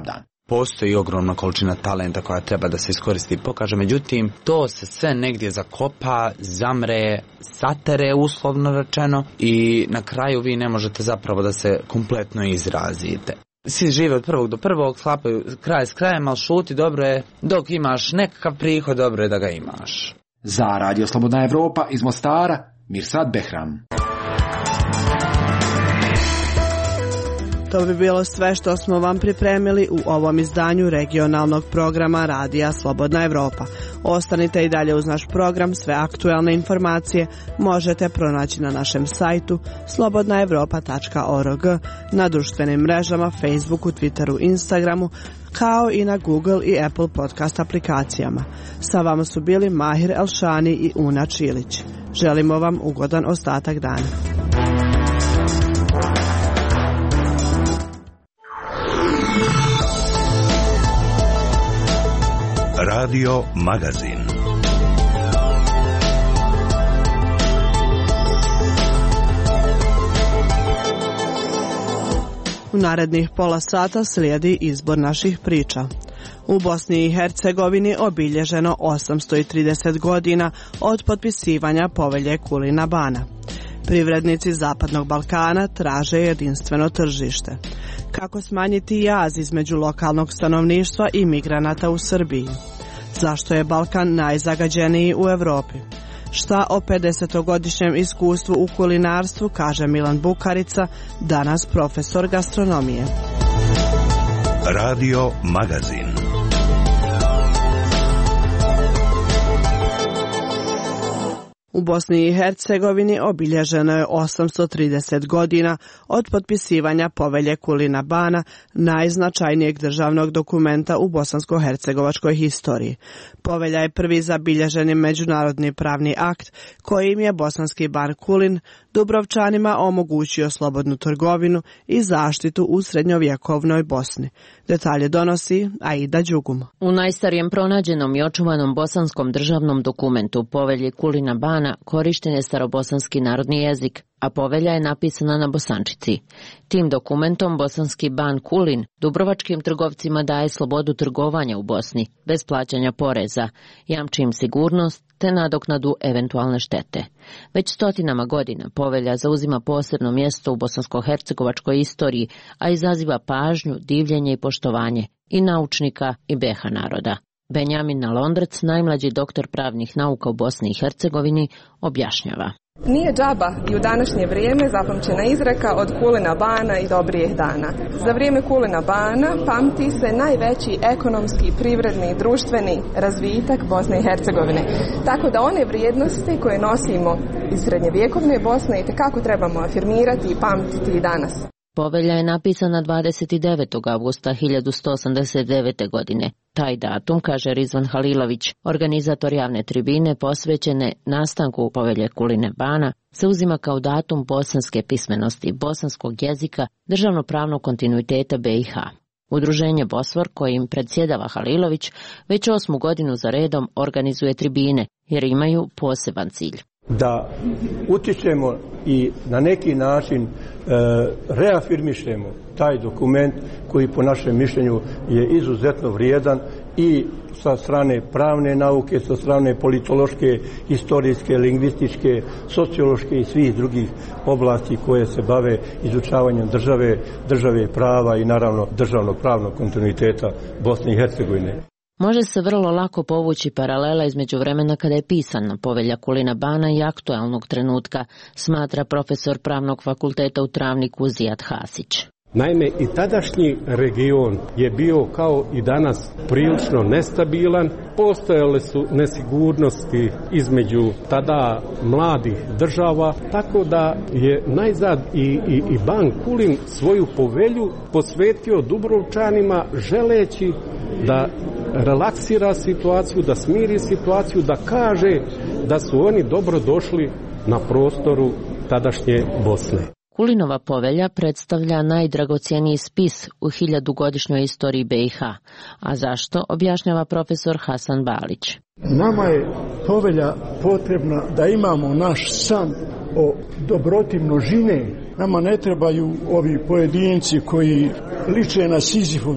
Postoji ogromna količina talenta koja treba da se iskoristi i pokaže, međutim, to se sve negdje zakopa, zamre, satere, uslovno rečeno, i na kraju vi ne možete zapravo da se kompletno izrazite. Svi žive od prvog do prvog, sklapaju kraj s krajem, ali šuti, dobro je, dok imaš nekakav prihod, dobro je da ga imaš. Za Radio Slobodna Evropa iz Mostara, Mirsad Behram. To bi bilo sve što smo vam pripremili u ovom izdanju regionalnog programa Radija Slobodna Evropa. Ostanite i dalje uz naš program, sve aktuelne informacije možete pronaći na našem sajtu slobodnaevropa.org, na društvenim mrežama, Facebooku, Twitteru, Instagramu, kao i na Google i Apple podcast aplikacijama. Sa vama su bili Mahir Elšani i Una Čilić. Želimo vam ugodan ostatak dana. Radio Magazin. U narednih pola sata slijedi izbor naših priča. U Bosni i Hercegovini obilježeno 830 godina od potpisivanja povelje Kulina Bana. Privrednici Zapadnog Balkana traže jedinstveno tržište. Kako smanjiti jaz između lokalnog stanovništva i migranata u Srbiji? Zašto je Balkan najzagađeniji u Europi? Šta o 50-godišnjem iskustvu u kulinarstvu kaže Milan Bukarica, danas profesor gastronomije. Radio Magazin. U Bosni i Hercegovini obilježeno je 830 godina od potpisivanja povelje Kulina Bana, najznačajnijeg državnog dokumenta u bosansko-hercegovačkoj historiji. Povelja je prvi zabilježeni međunarodni pravni akt kojim je bosanski ban Kulin Dubrovčanima omogućio slobodnu trgovinu i zaštitu u srednjovjekovnoj Bosni. Detalje donosi Aida Đugum. U najstarijem pronađenom i očuvanom bosanskom državnom dokumentu povelji Kulina Bana korišten je starobosanski narodni jezik, a povelja je napisana na bosančici. Tim dokumentom bosanski ban Kulin dubrovačkim trgovcima daje slobodu trgovanja u Bosni, bez plaćanja poreza, jamči im sigurnost te nadoknadu eventualne štete. Već stotinama godina povelja zauzima posebno mjesto u bosansko-hercegovačkoj istoriji, a izaziva pažnju, divljenje i poštovanje i naučnika i BH naroda. Benjamin Nalondrac, najmlađi doktor pravnih nauka u Bosni i Hercegovini, objašnjava. Nije džaba i u današnje vrijeme zapamćena izreka od Kulina Bana i dobrijih dana. Za vrijeme Kulina Bana pamti se najveći ekonomski, privredni i društveni razvitak Bosne i Hercegovine. Tako da one vrijednosti koje nosimo iz srednjevjekovne Bosne itekako trebamo afirmirati i pamtiti i danas. Povelja je napisana 29. avgusta 1189. godine. Taj datum, kaže Rizvan Halilović, organizator javne tribine posvećene nastanku povelje Kuline Bana, se uzima kao datum bosanske pismenosti, bosanskog jezika, državnopravnog kontinuiteta BiH. Udruženje Bosfor, kojim predsjedava Halilović, već 8. godinu za redom organizuje tribine, jer imaju poseban cilj. Da utječemo i na neki način reafirmišemo taj dokument koji po našem mišljenju je izuzetno vrijedan i sa strane pravne nauke, sa strane politološke, historijske, lingvističke, sociološke i svih drugih oblasti koje se bave izučavanjem države prava i naravno državnog pravnog kontinuiteta Bosne i Hercegovine. Može se vrlo lako povući paralela između vremena kada je pisana povelja Kulina Bana i aktualnog trenutka, smatra profesor pravnog fakulteta u Travniku Zijad Hasić. Naime, i tadašnji region je bio kao i danas prilično nestabilan. Postojale su nesigurnosti između tada mladih država, tako da je najzad i ban Kulin svoju povelju posvetio Dubrovčanima želeći da relaksira situaciju, da smiri situaciju, da kaže da su oni dobro došli na prostoru tadašnje Bosne. Kulinova povelja predstavlja najdragocjeniji spis u 1000-godišnjoj istoriji BiH. A zašto, objašnjava profesor Hasan Balić. Nama je povelja potrebna da imamo naš san o dobroti množine. Nama ne trebaju ovi pojedinci koji liče na Sizifove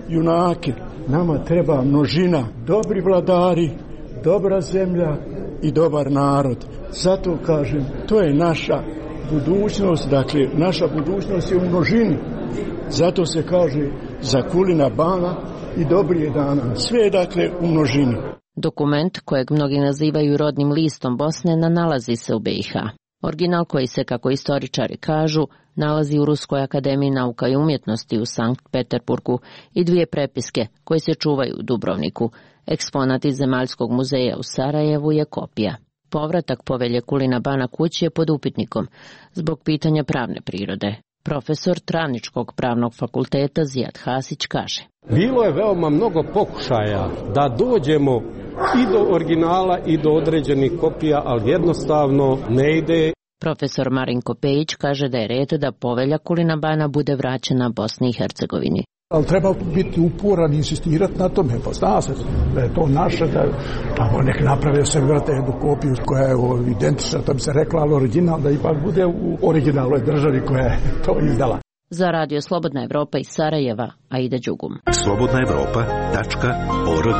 junake. Nama treba množina, dobri vladari, dobra zemlja i dobar narod. Zato kažem, to je naša budućnost, dakle, naša budućnost je u množini. Zato se kaže za Kulina Bana i dobrije dana. Sve je, dakle, u množini. Dokument, kojeg mnogi nazivaju rodnim listom Bosne, nalazi se u BiH. Original koji se, kako istoričari kažu, nalazi u Ruskoj akademiji nauka i umjetnosti u Sankt Peterburgu i 2 prepiske koje se čuvaju u Dubrovniku. Eksponat iz Zemaljskog muzeja u Sarajevu je kopija. Povratak povelje Kulina Bana kući je pod upitnikom zbog pitanja pravne prirode. Profesor Travničkog pravnog fakulteta Zijad Hasić kaže: Bilo je veoma mnogo pokušaja da dođemo i do originala i do određenih kopija, ali jednostavno ne ide. Profesor Marinko Pejić kaže da je red da povelja Kulina Bana bude vraćena Bosni i Hercegovini. Ali treba biti uporan i insistirati na tome, pa zna se da je to naše, da tamo nek naprave se vrate jednu kopiju koja je identična, to bi se rekla, ali original, da ipak bude u originalnoj državi koja je to izdala. Za Radio Slobodna Evropa iz Sarajeva, Aida Đugum. slobodnaevropa.org.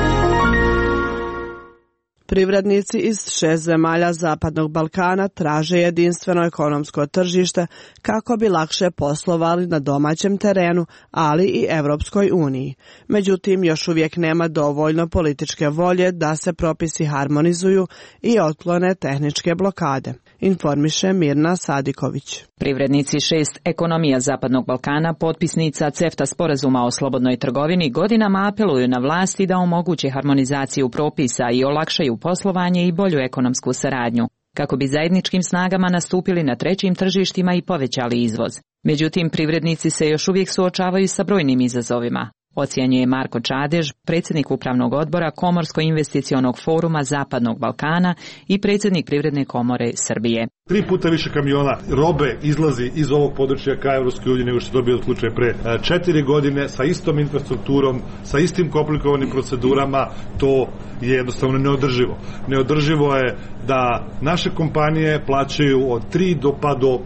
Privrednici iz 6 zemalja Zapadnog Balkana traže jedinstveno ekonomsko tržište kako bi lakše poslovali na domaćem terenu, ali i Evropskoj uniji. Međutim, još uvijek nema dovoljno političke volje da se propisi harmonizuju i otklone tehničke blokade, informiše Mirna Sadiković. Privrednici 6 ekonomija Zapadnog Balkana, potpisnica CEFTA sporazuma o slobodnoj trgovini, godinama apeluju na vlasti da omoguće harmonizaciju propisa i olakšaju poslovanje i bolju ekonomsku saradnju, kako bi zajedničkim snagama nastupili na trećim tržištima i povećali izvoz. Međutim, privrednici se još uvijek suočavaju sa brojnim izazovima. Ocijenjuje Marko Čadež, predsjednik upravnog odbora Komorsko-investicionog foruma Zapadnog Balkana i predsjednik Privredne komore Srbije. 3 puta više kamiona robe izlazi iz ovog područja ka Evropskoj uniji nego što je to bio slučaj pre 4 godine, sa istom infrastrukturom, sa istim komplikovanim procedurama. To je jednostavno neodrživo. Neodrživo je da naše kompanije plaćaju od 3 do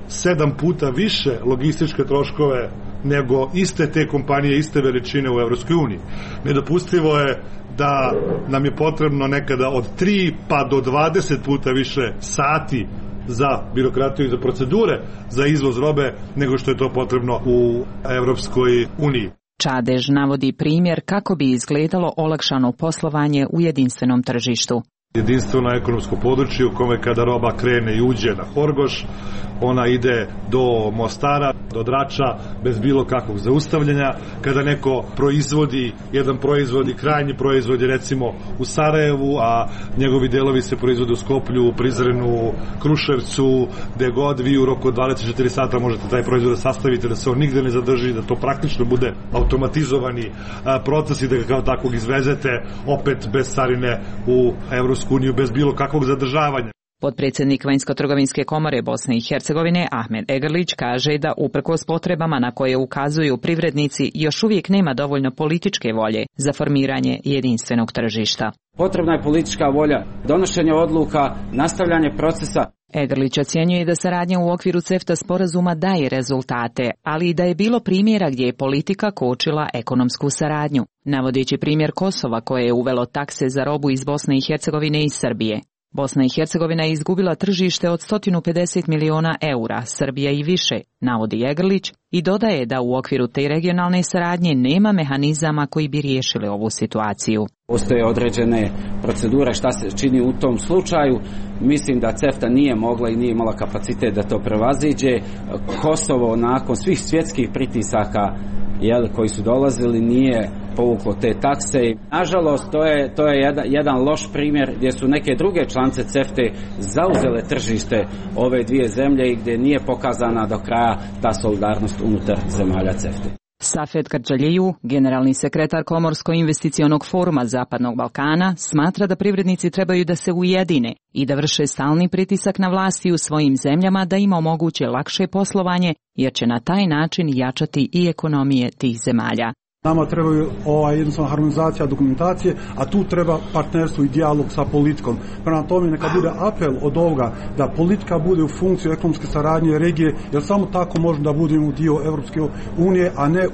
7 puta više logističke troškove nego iste te kompanije, iste veličine u Evropskoj uniji. Nedopustivo je da nam je potrebno nekada od 3 pa do 20 puta više sati za birokratiju i za procedure za izvoz robe nego što je to potrebno u Evropskoj uniji. Čadež navodi primjer kako bi izgledalo olakšano poslovanje u jedinstvenom tržištu. Jedinstveno ekonomsko područje u kome kada roba krene i uđe na Horgoš, ona ide do Mostara, do Drača, bez bilo kakvog zaustavljanja. Kada neko proizvodi jedan proizvod i krajnji proizvod je recimo u Sarajevu, a njegovi delovi se proizvode u Skoplju, Prizrenu, Kruševcu, gde god, vi u roku od 24 sata možete taj proizvod da sastavite, da se on nigde ne zadrži, da to praktično bude automatizovani proces i da ga kao takvog izvezete opet bez carine u Evropsku uniju, bez bilo kakvog zadržavanja. Potpredsjednik Vanjsko-trgovinske komore Bosne i Hercegovine Ahmed Egrlić kaže da uprkos potrebama na koje ukazuju privrednici još uvijek nema dovoljno političke volje za formiranje jedinstvenog tržišta. Potrebna je politička volja, donošenje odluka, nastavljanje procesa. Egrlić ocjenjuje da saradnja u okviru CEFTA sporazuma daje rezultate, ali i da je bilo primjera gdje je politika kočila ekonomsku saradnju, navodeći primjer Kosova koje je uvelo takse za robu iz Bosne i Hercegovine i Srbije. Bosna i Hercegovina je izgubila tržište od 150 miliona eura, Srbija i više, navodi Egrlić, i dodaje da u okviru te regionalne saradnje nema mehanizama koji bi riješili ovu situaciju. Postoje određene procedure šta se čini u tom slučaju. Mislim da CEFTA nije mogla i nije imala kapacitet da to prevaziđe. Kosovo nakon svih svjetskih pritisaka koji su dolazili nije povuklo te takse. Nažalost, to je jedan loš primjer gdje su neke druge članice CEFTA zauzele tržište ove dvije zemlje i gdje nije pokazana do kraja ta solidarnost unutar zemalja CEFTA. Safet Kardžaliju, generalni sekretar Komorsko-investicionog foruma Zapadnog Balkana, smatra da privrednici trebaju da se ujedine i da vrše stalni pritisak na vlasti u svojim zemljama da im omoguće lakše poslovanje, jer će na taj način jačati i ekonomije tih zemalja. Nama trebaju jednostavna harmonizacija dokumentacije, a tu treba partnerstvo i dijalog sa politikom. Prema tome neka bude apel od ovoga da politika bude u funkciju ekonomske saradnje regije, jer samo tako možemo da budemo dio Evropske unije, a ne uz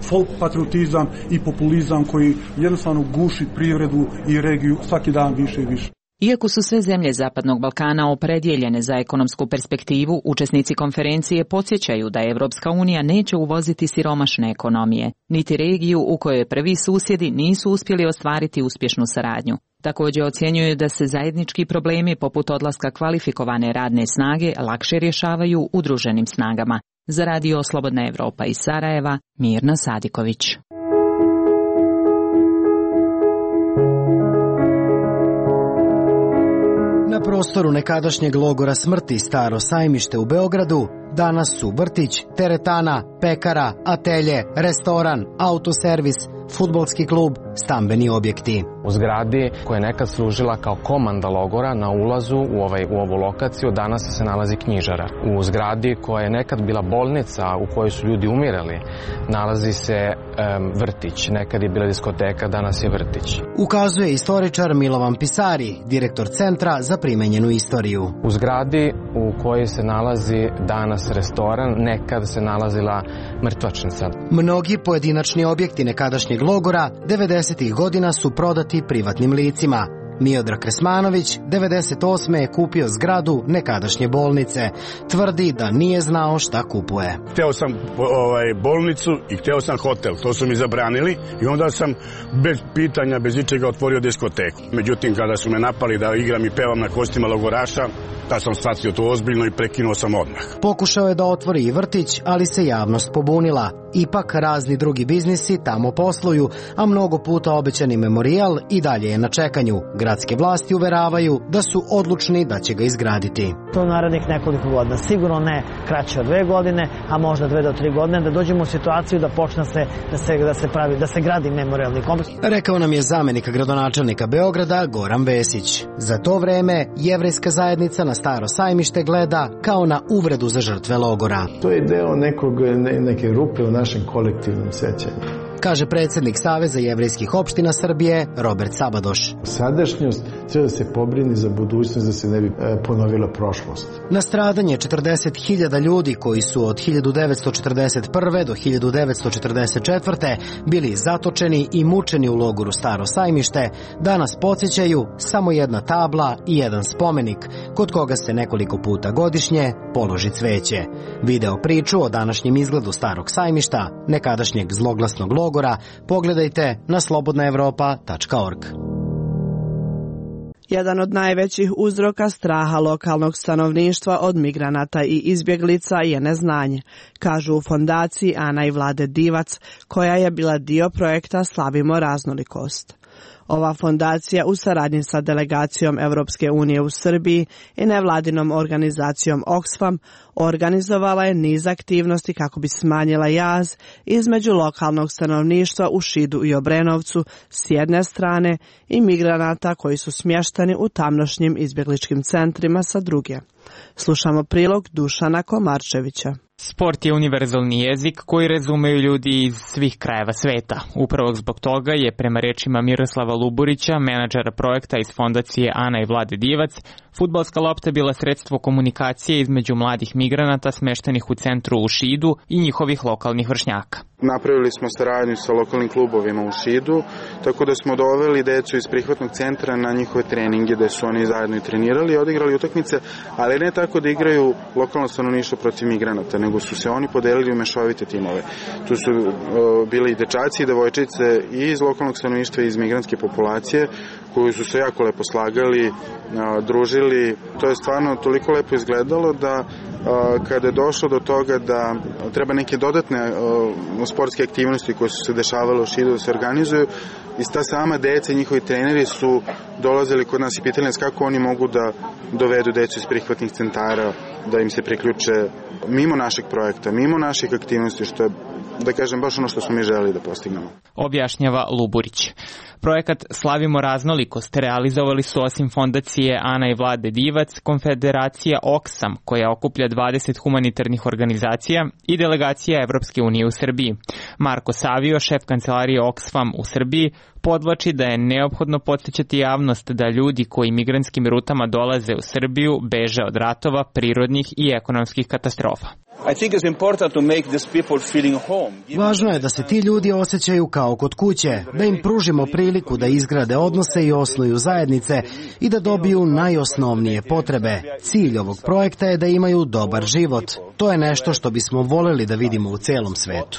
folk patriotizam i populizam koji jednostavno guši privredu i regiju svaki dan više i više. Iako su sve zemlje Zapadnog Balkana opredjeljene za ekonomsku perspektivu, učesnici konferencije podsjećaju da Evropska unija neće uvoziti siromašne ekonomije, niti regiju u kojoj prvi susjedi nisu uspjeli ostvariti uspješnu saradnju. Također ocjenjuju da se zajednički problemi poput odlaska kvalifikovane radne snage lakše rješavaju udruženim snagama. Za Radio Slobodna Evropa iz Sarajeva, Mirna Sadiković. Na prostoru nekadašnjeg logora smrti Staro Sajmište u Beogradu danas su vrtić, teretana, pekara, atelje, restoran, autoservis, fudbalski klub, stambeni objekti. U zgradi koja je nekad služila kao komanda logora na ulazu u ovu lokaciju danas se nalazi knjižara. U zgradi koja je nekad bila bolnica u kojoj su ljudi umirali nalazi se vrtić. Nekad je bila diskoteka, danas je vrtić. Ukazuje istoričar Milovan Pisari, direktor Centra za primenjenu istoriju. U zgradi u kojoj se nalazi danas restoran, nekad se nalazila mrtvačnica. Mnogi pojedinačni objekti nekadašnjeg logora 90. godina su prodati privatnim licima. Miodrag Kresmanović 98. je kupio zgradu nekadašnje bolnice. Tvrdi da nije znao šta kupuje. Hteo sam bolnicu i hteo sam hotel. To su mi zabranili i onda sam bez pitanja, bez ičega otvorio diskoteku. Međutim, kada su me napali da igram i pevam na kostima logoraša, da sam shvatio to ozbiljno i prekinuo sam odmah. Pokušao je da otvori i vrtić, ali se javnost pobunila. Ipak razni drugi biznisi tamo posluju, a mnogo puta obećani memorijal i dalje je na čekanju. Gradske vlasti uveravaju da su odlučni da će ga izgraditi. To narednih nekoliko godina, sigurno ne kraće od 2 godine, a možda 2 do 3 godine, da dođemo u situaciju da počne da se gradi memorijalni kompleks. Rekao nam je zamjenik gradonačelnika Beograda Goran Vesić. Za to vreme jevrejska zajednica na Staro Sajmište gleda kao na uvredu za žrtve logora. To je deo neke rupe u našem kolektivnom sećanju, kaže predsjednik Saveza jevrejskih opština Srbije Robert Sabadoš. Sadašnjost treba da se pobrini za budućnost, da se ne bi ponovila prošlost. Na stradanje 40.000 ljudi koji su od 1941. do 1944. bili zatočeni i mučeni u logoru Staro Sajmište, danas podsjećaju samo jedna tabla i jedan spomenik, kod koga se nekoliko puta godišnje položi cveće. Video priču o današnjem izgledu Starog Sajmišta, nekadašnjeg zloglasnog logora, pogledajte na slobodnaevropa.org. Jedan od najvećih uzroka straha lokalnog stanovništva od migranata i izbjeglica je neznanje, kažu u fondaciji Ana i Vlade Divac, koja je bila dio projekta Slavimo raznolikost. Ova fondacija u saradnji sa delegacijom Europske unije u Srbiji i nevladinom organizacijom Oxfam organizovala je niz aktivnosti kako bi smanjila jaz između lokalnog stanovništva u Šidu i Obrenovcu s jedne strane i migranata koji su smješteni u tamnošnjim izbjegličkim centrima sa druge. Slušamo prilog Dušana Komarčevića. Sport je univerzalni jezik koji razumeju ljudi iz svih krajeva sveta. Upravo zbog toga je, prema rečima Miroslava Luburića, menadžera projekta iz fondacije Ana i Vlade Divac, fudbalska lopta bila sredstvo komunikacije između mladih migranata smeštenih u centru u Šidu i njihovih lokalnih vršnjaka. Napravili smo saradnju sa lokalnim klubovima u Šidu, tako da smo doveli decu iz prihvatnog centra na njihove treninge, da su oni zajedno i trenirali i odigrali utakmice, ali ne tako da igraju lokalno stanovništvo protiv migranata, nego su se oni podelili u mešovite timove. Tu su bili i dečaci i devojčice i iz lokalnog stanovništva i iz migrantske populacije, koji su se jako lepo slagali, družili. To je stvarno toliko lepo izgledalo da kada je došlo do toga da treba neke dodatne sportske aktivnosti koje su se dešavale u Šidu da se organizuju, i ta sama deca i njihovi treneri su dolazili kod nas i pitali nas kako oni mogu da dovedu decu iz prihvatnih centara, da im se priključe mimo našeg projekta, mimo naših aktivnosti, što je, da kažem, baš ono što smo mi želeli da postignemo. Objašnjava Luburić. Projekat Slavimo raznolikost realizovali su osim fondacije Ana i Vlade Divac, konfederacija Oxfam, koja okuplja 20 humanitarnih organizacija, i delegacija Evropske unije u Srbiji. Marko Savio, šef kancelarije Oxfam u Srbiji, podvlači da je neophodno podsjećati javnost da ljudi koji migrantskim rutama dolaze u Srbiju beže od ratova, prirodnih i ekonomskih katastrofa. Važno je da se ti ljudi osjećaju kao kod kuće, da im pružimo priliku da izgrade odnose i osnuju zajednice i da dobiju najosnovnije potrebe. Cilj ovog projekta je da imaju dobar život. To je nešto što bismo voljeli da vidimo u celom svetu.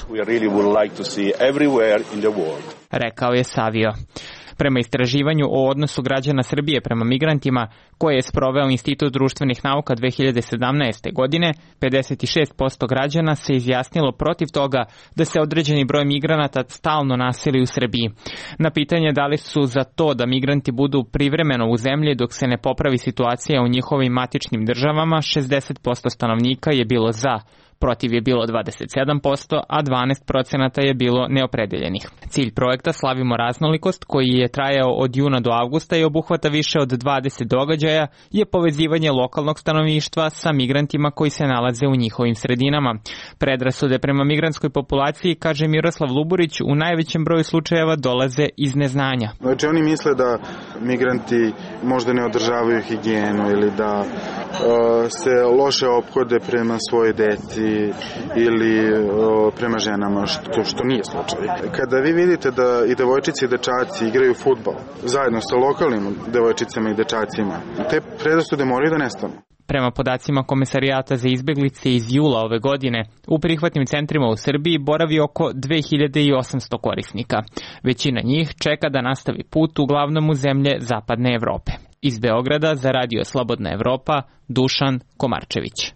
Rekao je Savio. Prema istraživanju o odnosu građana Srbije prema migrantima, koje je sproveo Institut društvenih nauka 2017. godine, 56% građana se izjasnilo protiv toga da se određeni broj migranata stalno naseli u Srbiji. Na pitanje da li su za to da migranti budu privremeno u zemlji dok se ne popravi situacija u njihovim matičnim državama, 60% stanovnika je bilo za. Protiv je bilo 27%, a 12% je bilo neopredeljenih. Cilj projekta Slavimo raznolikost, koji je trajao od juna do avgusta i obuhvata više od 20 događaja, je povezivanje lokalnog stanovništva sa migrantima koji se nalaze u njihovim sredinama. Predrasude prema migrantskoj populaciji, kaže Miroslav Luburić, u najvećem broju slučajeva dolaze iz neznanja. Znači oni misle da migranti možda ne održavaju higijenu ili da se loše ophode prema svojoj deci ili prema ženama, što nije slučaj. Kada vi vidite da i devojčice i dečaci igraju fudbal zajedno sa lokalnim devojčicama i dečacima, te predrasude moraju da nestanu. Prema podacima Komesarijata za izbeglice iz jula ove godine, u prihvatnim centrima u Srbiji boravi oko 2800 korisnika. Većina njih čeka da nastavi put uglavnom u zemlje Zapadne Evrope. Iz Beograda za Radio Slobodna Evropa, Dušan Komarčević.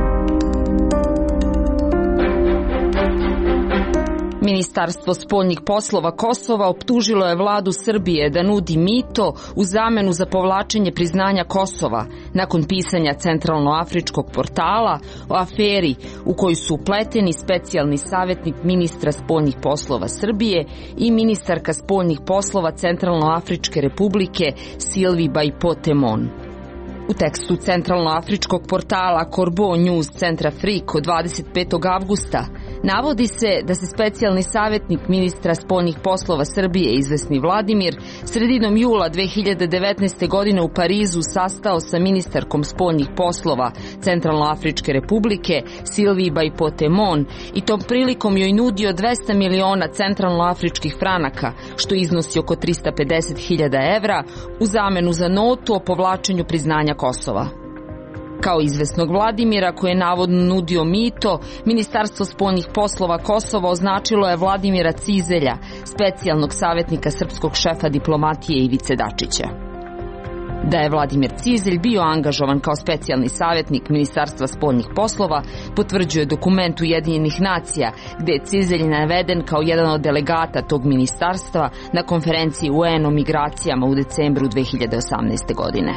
Ministarstvo spoljnih poslova Kosova optužilo je vladu Srbije da nudi mito u zamenu za povlačenje priznanja Kosova nakon pisanja Centralnoafričkog portala o aferi u kojoj su upleteni specijalni savjetnik ministra spoljnih poslova Srbije i ministarka spoljnih poslova Centralnoafričke republike Silvi Bajpotemon. U tekstu Centralnoafričkog portala Corbeau News Centrafrique od 25. avgusta navodi se da se specijalni savjetnik ministra spoljnih poslova Srbije, izvesni Vladimir, sredinom jula 2019. godine u Parizu sastao sa ministarkom spoljnih poslova Centralnoafričke republike Silvi Bajpotemon i tom prilikom joj nudio 200 miliona centralnoafričkih franaka, što iznosi oko 350.000 evra, u zamenu za notu o povlačenju priznanja Kosova. Kao izvesnog Vladimira, koji je navodno nudio mito, Ministarstvo spoljnih poslova Kosova označilo je Vladimira Cizelja, specijalnog savjetnika srpskog šefa diplomatije Ivice Dačića. Da je Vladimir Cizelj bio angažovan kao specijalni savjetnik Ministarstva spoljnih poslova, potvrđuje dokument Ujedinjenih nacija, gde je Cizelj naveden kao jedan od delegata tog ministarstva na konferenciji UN o migracijama u decembru 2018. godine.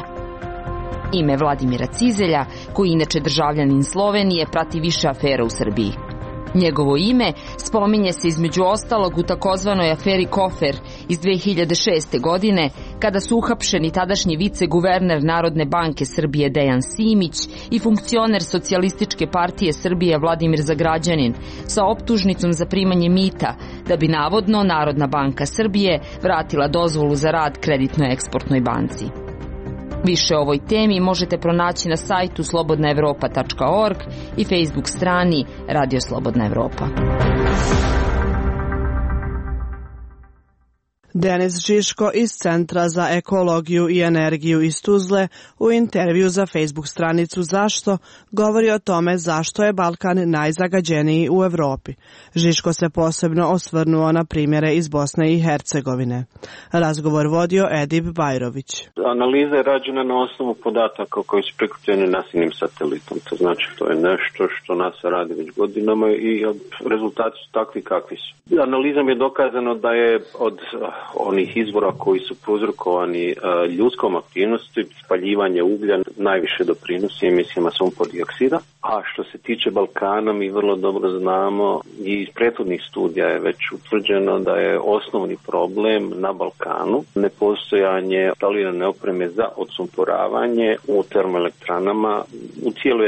Ime Vladimira Cizelja, koji je inače državljanin Slovenije, prati više afera u Srbiji. Njegovo ime spominje se između ostalog u takozvanoj aferi Kofer iz 2006. godine, kada su uhapšeni tadašnji viceguverner Narodne banke Srbije Dejan Simić i funkcioner Socijalističke partije Srbije Vladimir Zagrađanin sa optužnicom za primanje mita, da bi navodno Narodna banka Srbije vratila dozvolu za rad Kreditnoj eksportnoj banci. Više o ovoj temi možete pronaći na sajtu slobodnaevropa.org i Facebook strani Radio Slobodna Evropa. Denis Žiško iz Centra za ekologiju i energiju iz Tuzle u intervju za Facebook stranicu Zašto govori o tome zašto je Balkan najzagađeniji u Evropi. Žiško se posebno osvrnuo na primjere iz Bosne i Hercegovine. Razgovor vodio Edip Bajrović. Analiza je rađena na osnovu podataka koji su prikupljeni nasilnim satelitom. To znači to je nešto što NASA radi već godinama i rezultati su takvi kakvi su. Analizom je dokazano da je od onih izvora koji su prouzrokovani ljudskom aktivnosti, spaljivanje uglja najviše doprinosi emisijama sumpor dioksida. A što se tiče Balkana, mi vrlo dobro znamo i iz prethodnih studija je već utvrđeno da je osnovni problem na Balkanu nepostojanje instalirane opreme za odsumporavanje u termoelektranama u cijeloj regiji.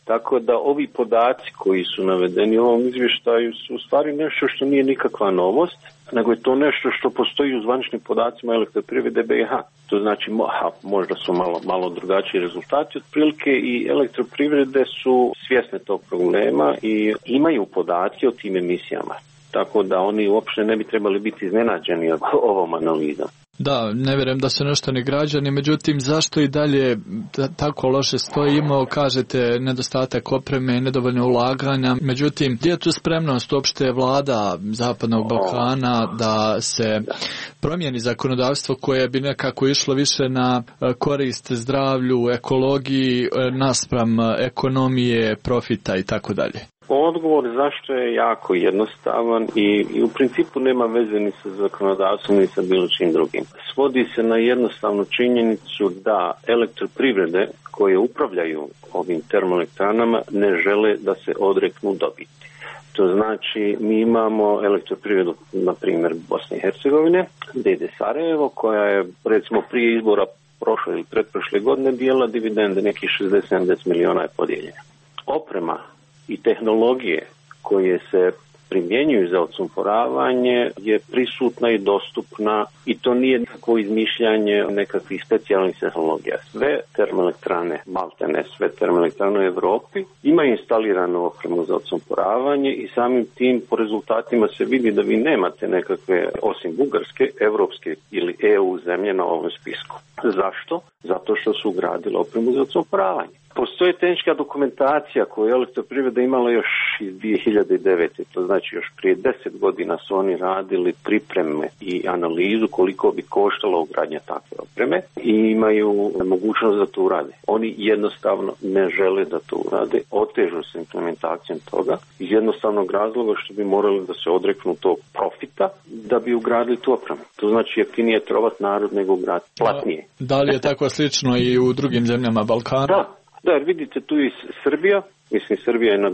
Tako da ovi podaci koji su navedeni u ovom izvještaju su u stvari nešto što nije nikakva novost, nego je to nešto što postoji u zvaničnim podacima Elektroprivrede BiH. To znači možda su malo drugačiji rezultati otprilike i Elektroprivrede su svjesne tog problema i imaju podatke o tim emisijama. Tako da oni uopšte ne bi trebali biti iznenađeni ovom analizom. Da, ne vjerujem da su nešto ni građani, međutim zašto i dalje tako loše stoji, kažete nedostatak opreme, nedovoljno ulaganja, međutim gdje je tu spremnost uopšte vlada Zapadnog Balkana da se promijeni zakonodavstvo koje bi nekako išlo više na korist zdravlju, ekologiji, naspram ekonomije, profita i tako dalje? Odgovor zašto je jako jednostavan i u principu nema veze ni sa zakonodavstvom ni sa bilo čim drugim. Svodi se na jednostavnu činjenicu da Elektroprivrede koje upravljaju ovim termoelektranama ne žele da se odreknu dobiti. To znači mi imamo Elektroprivredu, na primjer Bosne i Hercegovine, D.D. Sarajevo, koja je recimo prije izbora prošle ili pretprošle godine dijela dividende, nekih 60-70 miliona je podijeljena. Oprema i tehnologije koje se primjenjuju za odsumporavanje je prisutna i dostupna i to nije nekako izmišljanje nekakvih specijalnih tehnologija. Sve termoelektrane, maltene sve termoelektrane u Europi imaju instaliranu opremu za odsumporavanje i samim tim po rezultatima se vidi da vi nemate nekakve, osim Bugarske, evropske ili EU zemlje na ovom spisku. Zašto? Zato što su ugradile opremu za odsumporavanje. Postoji tehnička dokumentacija koju je Elektroprivreda imala još iz 2009. To znači još prije 10 godina su oni radili pripreme i analizu koliko bi koštalo ugradnja takve opreme i imaju mogućnost da to urade. Oni jednostavno ne žele da to urade, otežu se implementacijom toga iz jednostavnog razloga što bi morali da se odreknu tog profita da bi ugradili tu opremu. To znači jeftinije trovat narod nego ugraditi, platnije. Da li je tako slično i u drugim zemljama Balkana? Da, jer vidite tu i Srbija, mislim Srbija je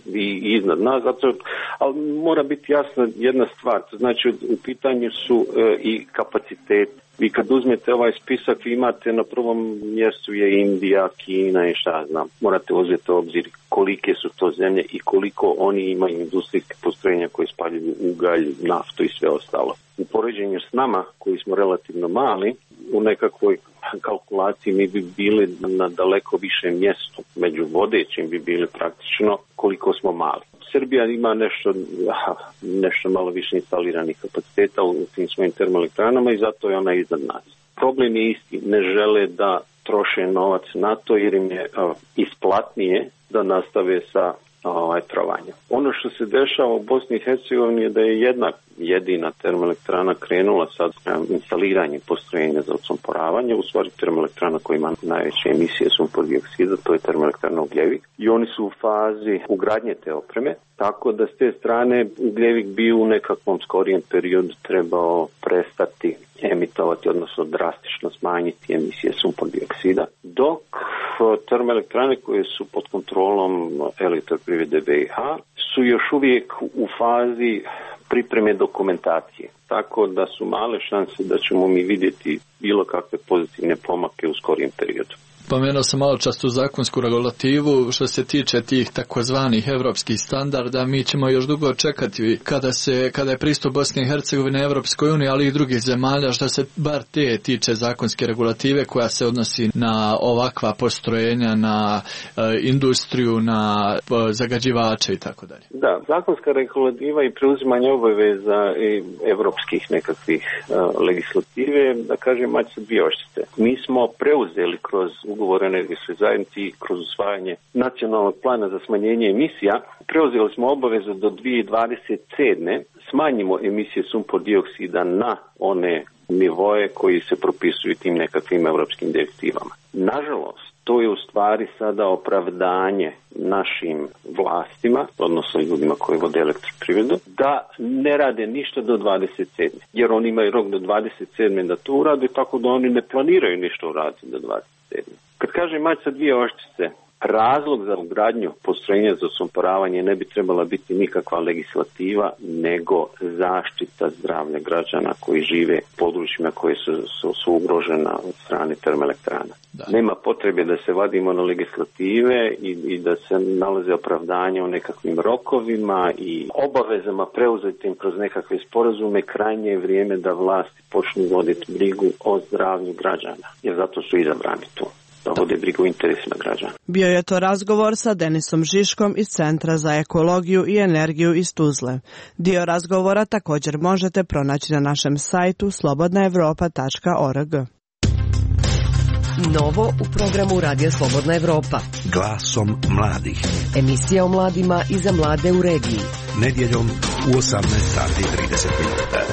i iznad nas, ali mora biti jasna jedna stvar, to znači u pitanju su i kapacitet. Vi kad uzmete ovaj spisak, vi imate na prvom mjestu je Indija, Kina i šta znam. Morate uzeti u obzir kolike su to zemlje i koliko oni imaju industrijske postrojenja koje spaljuju ugalj, naftu i sve ostalo. U poređenju s nama, koji smo relativno mali, u nekakvoj kalkulaciji mi bi bili na daleko više mjestu, među vodećim bi bili praktično koliko smo mali. Srbija ima nešto malo više instaliranih kapaciteta u tim svojim termoelektranama i zato je ona iznad nas. Problem je isti, ne žele da troše novac na to jer im je isplatnije da nastave sa trovanjem. Ono što se dešava u Bosni i Hercegovini je da je jedna jedina termoelektrana krenula sad instaliranjem postrojenja za odsumporavanje, u stvari termoelektrana koja ima najveće emisije sumpor dioksida, to je termoelektrana Ugljevik, i oni su u fazi ugradnje te opreme, tako da s te strane Ugljevik bi u nekakvom skorijem periodu trebao prestati emitovati, odnosno drastično smanjiti emisije sumpor dioksida, dok termoelektrane koje su pod kontrolom Elektroprivrede BiH su još uvijek u fazi pripreme dokumentacije, tako da su male šanse da ćemo mi vidjeti bilo kakve pozitivne pomake u skorijem periodu. Pomenuo sam malo čas tu zakonsku regulativu, što se tiče tih takozvanih evropskih standarda, mi ćemo još dugo čekati kada je pristup Bosne i Hercegovine Evropskoj uniji, ali i drugih zemalja, što se bar te tiče zakonske regulative koja se odnosi na ovakva postrojenja, na industriju, na zagađivače i tako dalje. Da, zakonska regulativa i preuzimanje obaveza evropskih nekakvih legislative, da kažem, mać sa dvije oštrice. Mi smo preuzeli kroz ugovor o energetskoj zajednici, kroz usvajanje nacionalnog plana za smanjenje emisija, preuzeli smo obavezu do 2027. smanjimo emisije sumpor dioksida na one nivoje koji se propisuju tim nekakvim evropskim direktivama. Nažalost, to je u stvari sada opravdanje našim vlastima, odnosno ljudima koji vode Elektroprivredu, da ne rade ništa do 27. Jer oni imaju rok do 27. da to urade, tako da oni ne planiraju ništa uraditi do 27. Kad kažem mać sa dvije oštrice, Razlog za ugradnju postrojenja za osumporavanje ne bi trebala biti nikakva legislativa, nego zaštita zdravlja građana koji žive u područjima koje su ugrožena od strane termoelektrana. Nema potrebe da se vadimo na legislative i da se nalaze opravdanja u nekakvim rokovima i obavezama preuzetim kroz nekakve sporazume. Krajnje je vrijeme da vlasti počnu voditi brigu o zdravlju građana, jer zato su izabrani tu. Da vode brigu o interesima građana. Bio je to razgovor sa Denisom Žiškom iz Centra za ekologiju i energiju iz Tuzle. Dio razgovora također možete pronaći na našem sajtu slobodnaevropa.org. Novo u programu Radija Slobodna Evropa. Glasom mladih. Emisija o mladima i za mlade u regiji. Nedjeljom u 18:30.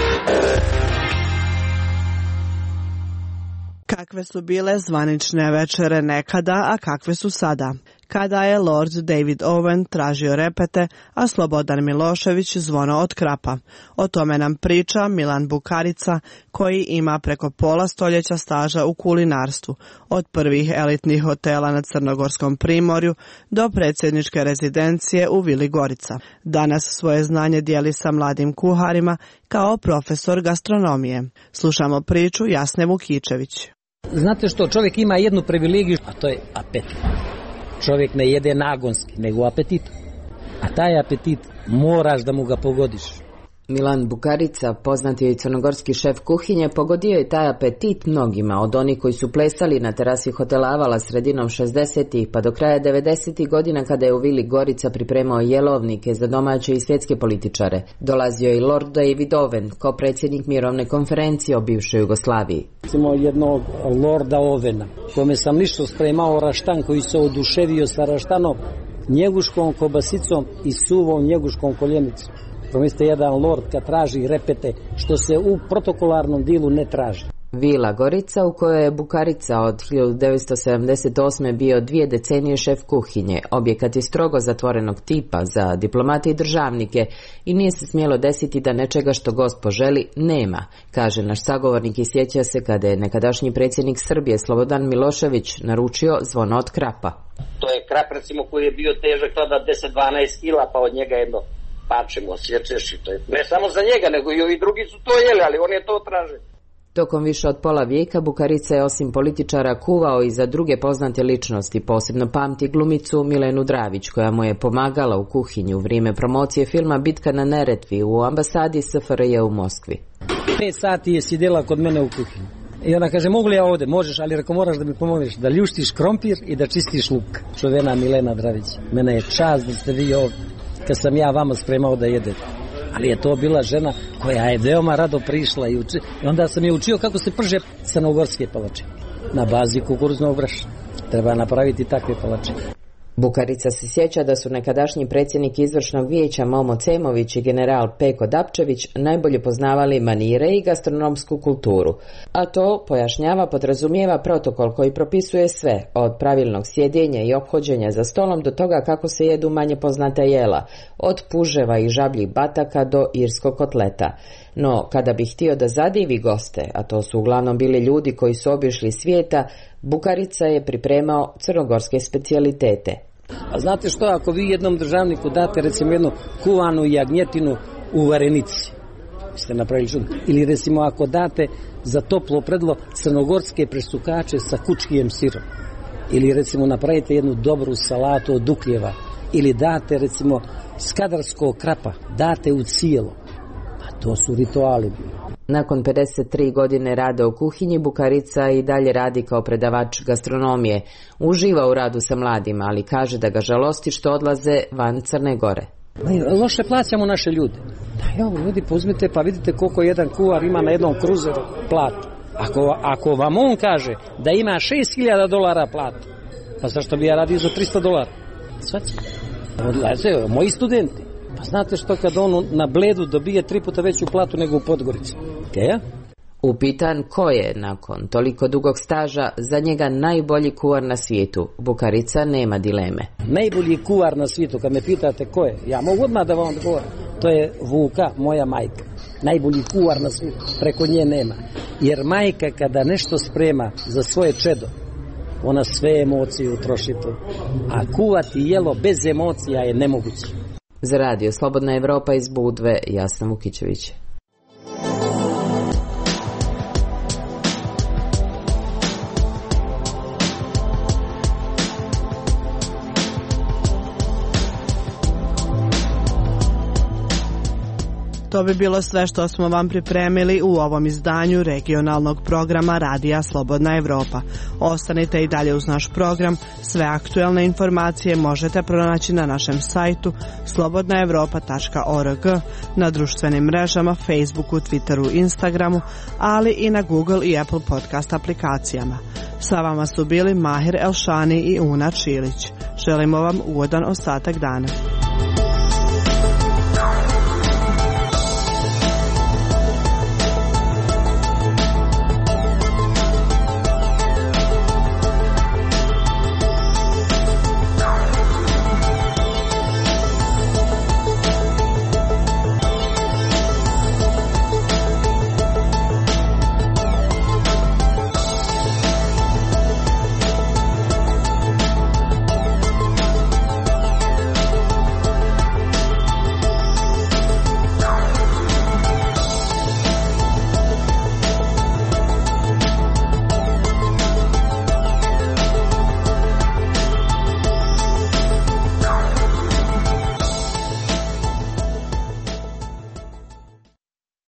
Kakve su bile zvanične večere nekada, a kakve su sada? Kada je Lord David Owen tražio repete, a Slobodan Milošević zvono od krapa. O tome nam priča Milan Bukarica, koji ima preko pola stoljeća staža u kulinarstvu, od prvih elitnih hotela na Crnogorskom primorju do predsjedničke rezidencije u Vili Gorica. Danas svoje znanje dijeli sa mladim kuharima kao profesor gastronomije. Slušamo priču Jasne Vukičević. Znate što, čovjek ima jednu privilegiju, a to je apetit. Čovjek ne jede nagonski, nego apetit. A taj apetit moraš da mu ga pogodiš. Milan Bukarica, poznati i crnogorski šef kuhinje, pogodio je taj apetit mnogima, od onih koji su plesali na terasi hotela Avala sredinom 60-ih pa do kraja 90-ih godina kada je u Vili Gorica pripremao jelovnike za domaće i svjetske političare. Dolazio je i Lord David Owen, kao predsjednik mirovne konferencije o bivšoj Jugoslaviji. Recimo jednog Lorda Ovena, kome sam lično spremao raštan koji se oduševio sa raštanom, njeguškom kobasicom i suvom njeguškom koljenicom. Promislite, jedan lord kad traži repete, što se u protokolarnom dilu ne traži. Vila Gorica, u kojoj je Bukarica od 1978. bio 2 decenije šef kuhinje. Objekat je strogo zatvorenog tipa za diplomate i državnike i nije se smjelo desiti da nečega što gost poželi nema, kaže naš sagovornik i sjeća se kada je nekadašnji predsjednik Srbije Slobodan Milošević naručio zvono od krapa. To je krap recimo koji je bio težak tada 10-12 kila, pa od njega jedno pačemo, sječeš i to je. Ne samo za njega, nego i ovi drugi su to jeli, ali on je to traže. Tokom više od pola vijeka Bukarica je osim političara kuvao i za druge poznate ličnosti, posebno pamti glumicu Milenu Dravić, koja mu je pomagala u kuhinji u vrijeme promocije filma Bitka na Neretvi u ambasadi SFRJ u Moskvi. 5 sati je sjedela kod mene u kuhinji. I ona kaže, mogu li ja ovdje? Možeš, ali reko moraš da mi pomogneš da ljuštiš krompir i da čistiš luk. Čuvena Milena Dravić. Mene je čast da ste vi ovdje, kad sam ja vama spremao da jedete. Ali je to bila žena koja je veoma rado prišla i onda sam je učio kako se prže crnogorske palačinke na bazi kukuruznog brašna. Treba napraviti takve palačinke. Bukarica se sjeća da su nekadašnji predsjednik izvršnog vijeća Momo Cemović i general Peko Dapčević najbolje poznavali manire i gastronomsku kulturu, a to, pojašnjava, podrazumijeva protokol koji propisuje sve, od pravilnog sjedenja i ophođenja za stolom do toga kako se jedu manje poznata jela, od puževa i žabljih bataka do irskog kotleta. No, kada bi htio da zadivi goste, a to su uglavnom bili ljudi koji su obišli svijeta, Bukarica je pripremao crnogorske specijalitete. A znate što, ako vi jednom državniku date recimo jednu kuvanu jagnjetinu u varenici, ste napravili čudo. Ili recimo ako date za toplo predlo crnogorske presukače sa kučkijem sirom. Ili recimo napravite jednu dobru salatu od dukljeva. Ili date recimo skadarskog krapa, date u cijelo. A to su rituali. Nakon 53 godine rada u kuhinji, Bukarica i dalje radi kao predavač gastronomije. Uživa u radu sa mladima, ali kaže da ga žalosti što odlaze van Crne Gore. Loše plaćamo naše ljude. Da, evo, ljudi, uzmite pa vidite koliko jedan kuvar ima na jednom kruzeru platu. Ako vam on kaže da ima $6.000 platu, pa zašto bi ja radio za $300? Svaći. Odlaze, moji studenti. Pa znate što, kad on na Bledu dobije 3 puta veću platu nego u Podgorici? Ja? Upitan ko je, nakon toliko dugog staža, za njega najbolji kuvar na svijetu, Bukarica nema dileme. Najbolji kuvar na svijetu, kad me pitate ko je, ja mogu odmah da vam odgovorim. To je Vuka, moja majka. Najbolji kuvar na svijetu, preko nje nema. Jer majka kada nešto sprema za svoje čedo, ona sve emocije utroši to. A kuvati jelo bez emocija je nemoguće. Za radio Slobodna Evropa iz Budve, Jasna Vukićević. To bi bilo sve što smo vam pripremili u ovom izdanju regionalnog programa Radija Slobodna Evropa. Ostanite i dalje uz naš program. Sve aktuelne informacije možete pronaći na našem sajtu slobodnaevropa.org, na društvenim mrežama Facebooku, Twitteru, Instagramu, ali i na Google i Apple podcast aplikacijama. Sa vama su bili Mahir Elšani i Una Čilić. Želimo vam ugodan ostatak dana.